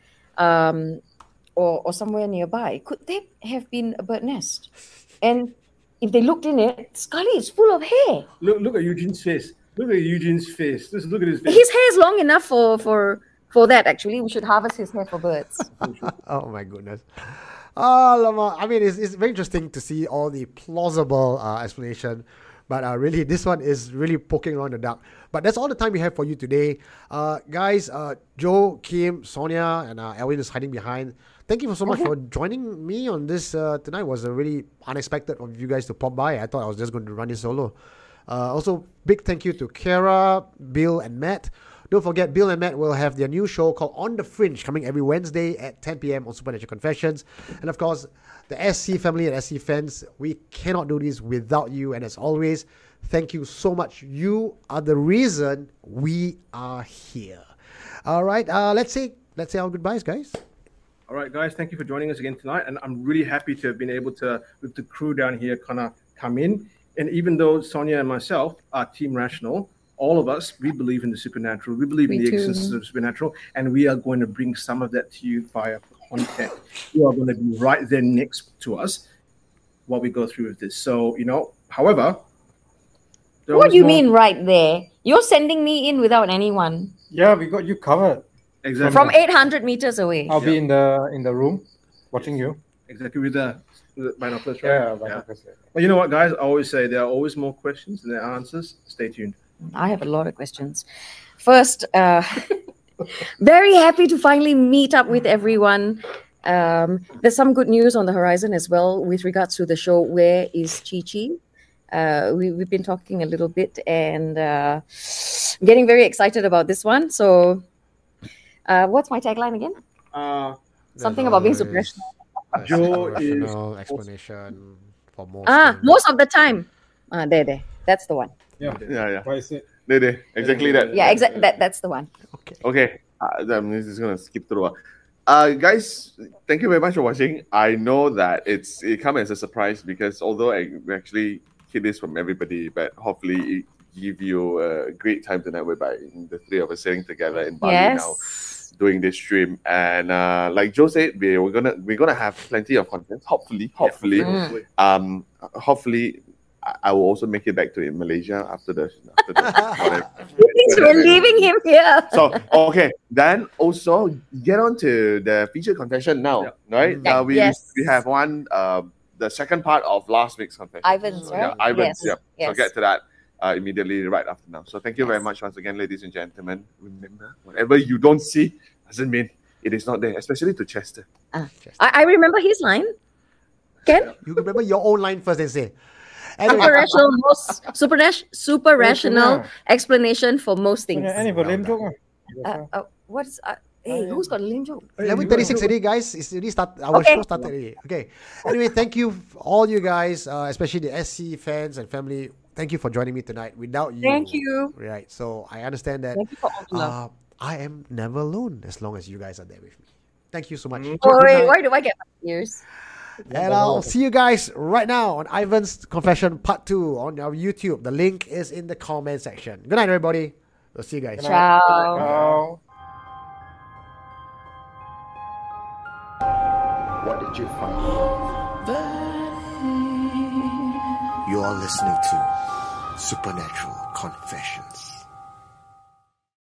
or somewhere nearby. Could there have been a bird nest? And if they looked in it, Scully is full of hair. Look at Eugene's face. Look at Eugene's face. Just look at his face. His hair is long enough for that. Actually, we should harvest his hair for birds. Oh my goodness. Lama. I mean, it's very interesting to see all the plausible explanation. But really, this one is really poking around the dark. But that's all the time we have for you today. Guys, Joe, Kim, Sonia, and Elwin is hiding behind. Thank you so much for joining me on this tonight. It was a really unexpected of you guys to pop by. I thought I was just going to run this solo. Also, big thank you to Kara, Bill, and Matt. Don't forget, Bill and Matt will have their new show called On the Fringe coming every Wednesday at 10 p.m. on Supernatural Confessions. And of course, the SC family and SC fans, we cannot do this without you. And as always, thank you so much. You are the reason we are here. All right, let's say our goodbyes, guys. All right, guys, thank you for joining us again tonight. And I'm really happy to have been able to, with the crew down here, kind of come in. And even though Sonia and myself are Team Rational, all of us, we believe in the supernatural. We believe in the existence of the supernatural. And we are going to bring some of that to you via content. You are going to be right there next to us while we go through with this. So, however... What do you mean right there? You're sending me in without anyone. Yeah, we got you covered. Exactly. From 800 meters away. I'll be in the room watching you. Exactly, with the binoculars, right? Yeah, binoculars. Well, you know what, guys? I always say there are always more questions than there are answers. Stay tuned. I have a lot of questions. First, very happy to finally meet up with everyone. There's some good news on the horizon as well with regards to the show Where is Chi Chi? We've been talking a little bit and getting very excited about this one. So, what's my tagline again? Something about being supernatural. Joe is explanation for most. Most of the time. There. That's the one. Yeah. What is it? There. Exactly that. Yeah, exactly. That's the one. Okay. I'm just gonna skip through. Guys, thank you very much for watching. I know that it comes as a surprise because although I actually hear this from everybody, but hopefully give you a great time tonight, whereby the three of us sitting together in Bali Yes. now, doing this stream. And like Joe said, we're gonna have plenty of content. Hopefully. Hopefully, I will also make it back to Malaysia after the We're leaving him here. So okay, then also get on to the feature confession now, right? We Yes. we have one the second part of last week's confession. Ivan's, right? Yeah, Ivan's. Yes. Yeah. So Yes. get to that immediately right after now. So thank you very much once again, ladies and gentlemen. Remember, whatever you don't see doesn't mean it is not there, especially to Chester. I remember his line. Ken? You remember your own line first, then say. Super rational explanation for most things. Any for lame joke? Hey, who's got a lame joke? 11:36 already, guys. It's already start. Our show started already. Okay. Anyway, thank you all you guys, especially the SC fans and family. Thank you for joining me tonight. Without you, Thank you. Right. So I understand that. Thank you for all the love. I am never alone as long as you guys are there with me. Thank you so much. Oh, Good wait, night. why do I get my ears? And I'll see you guys right now on Ivan's Confession Part 2 on our YouTube. The link is in the comment section. Good night, everybody. We'll see you guys. Ciao. What did you find? You are listening to Supernatural Confessions.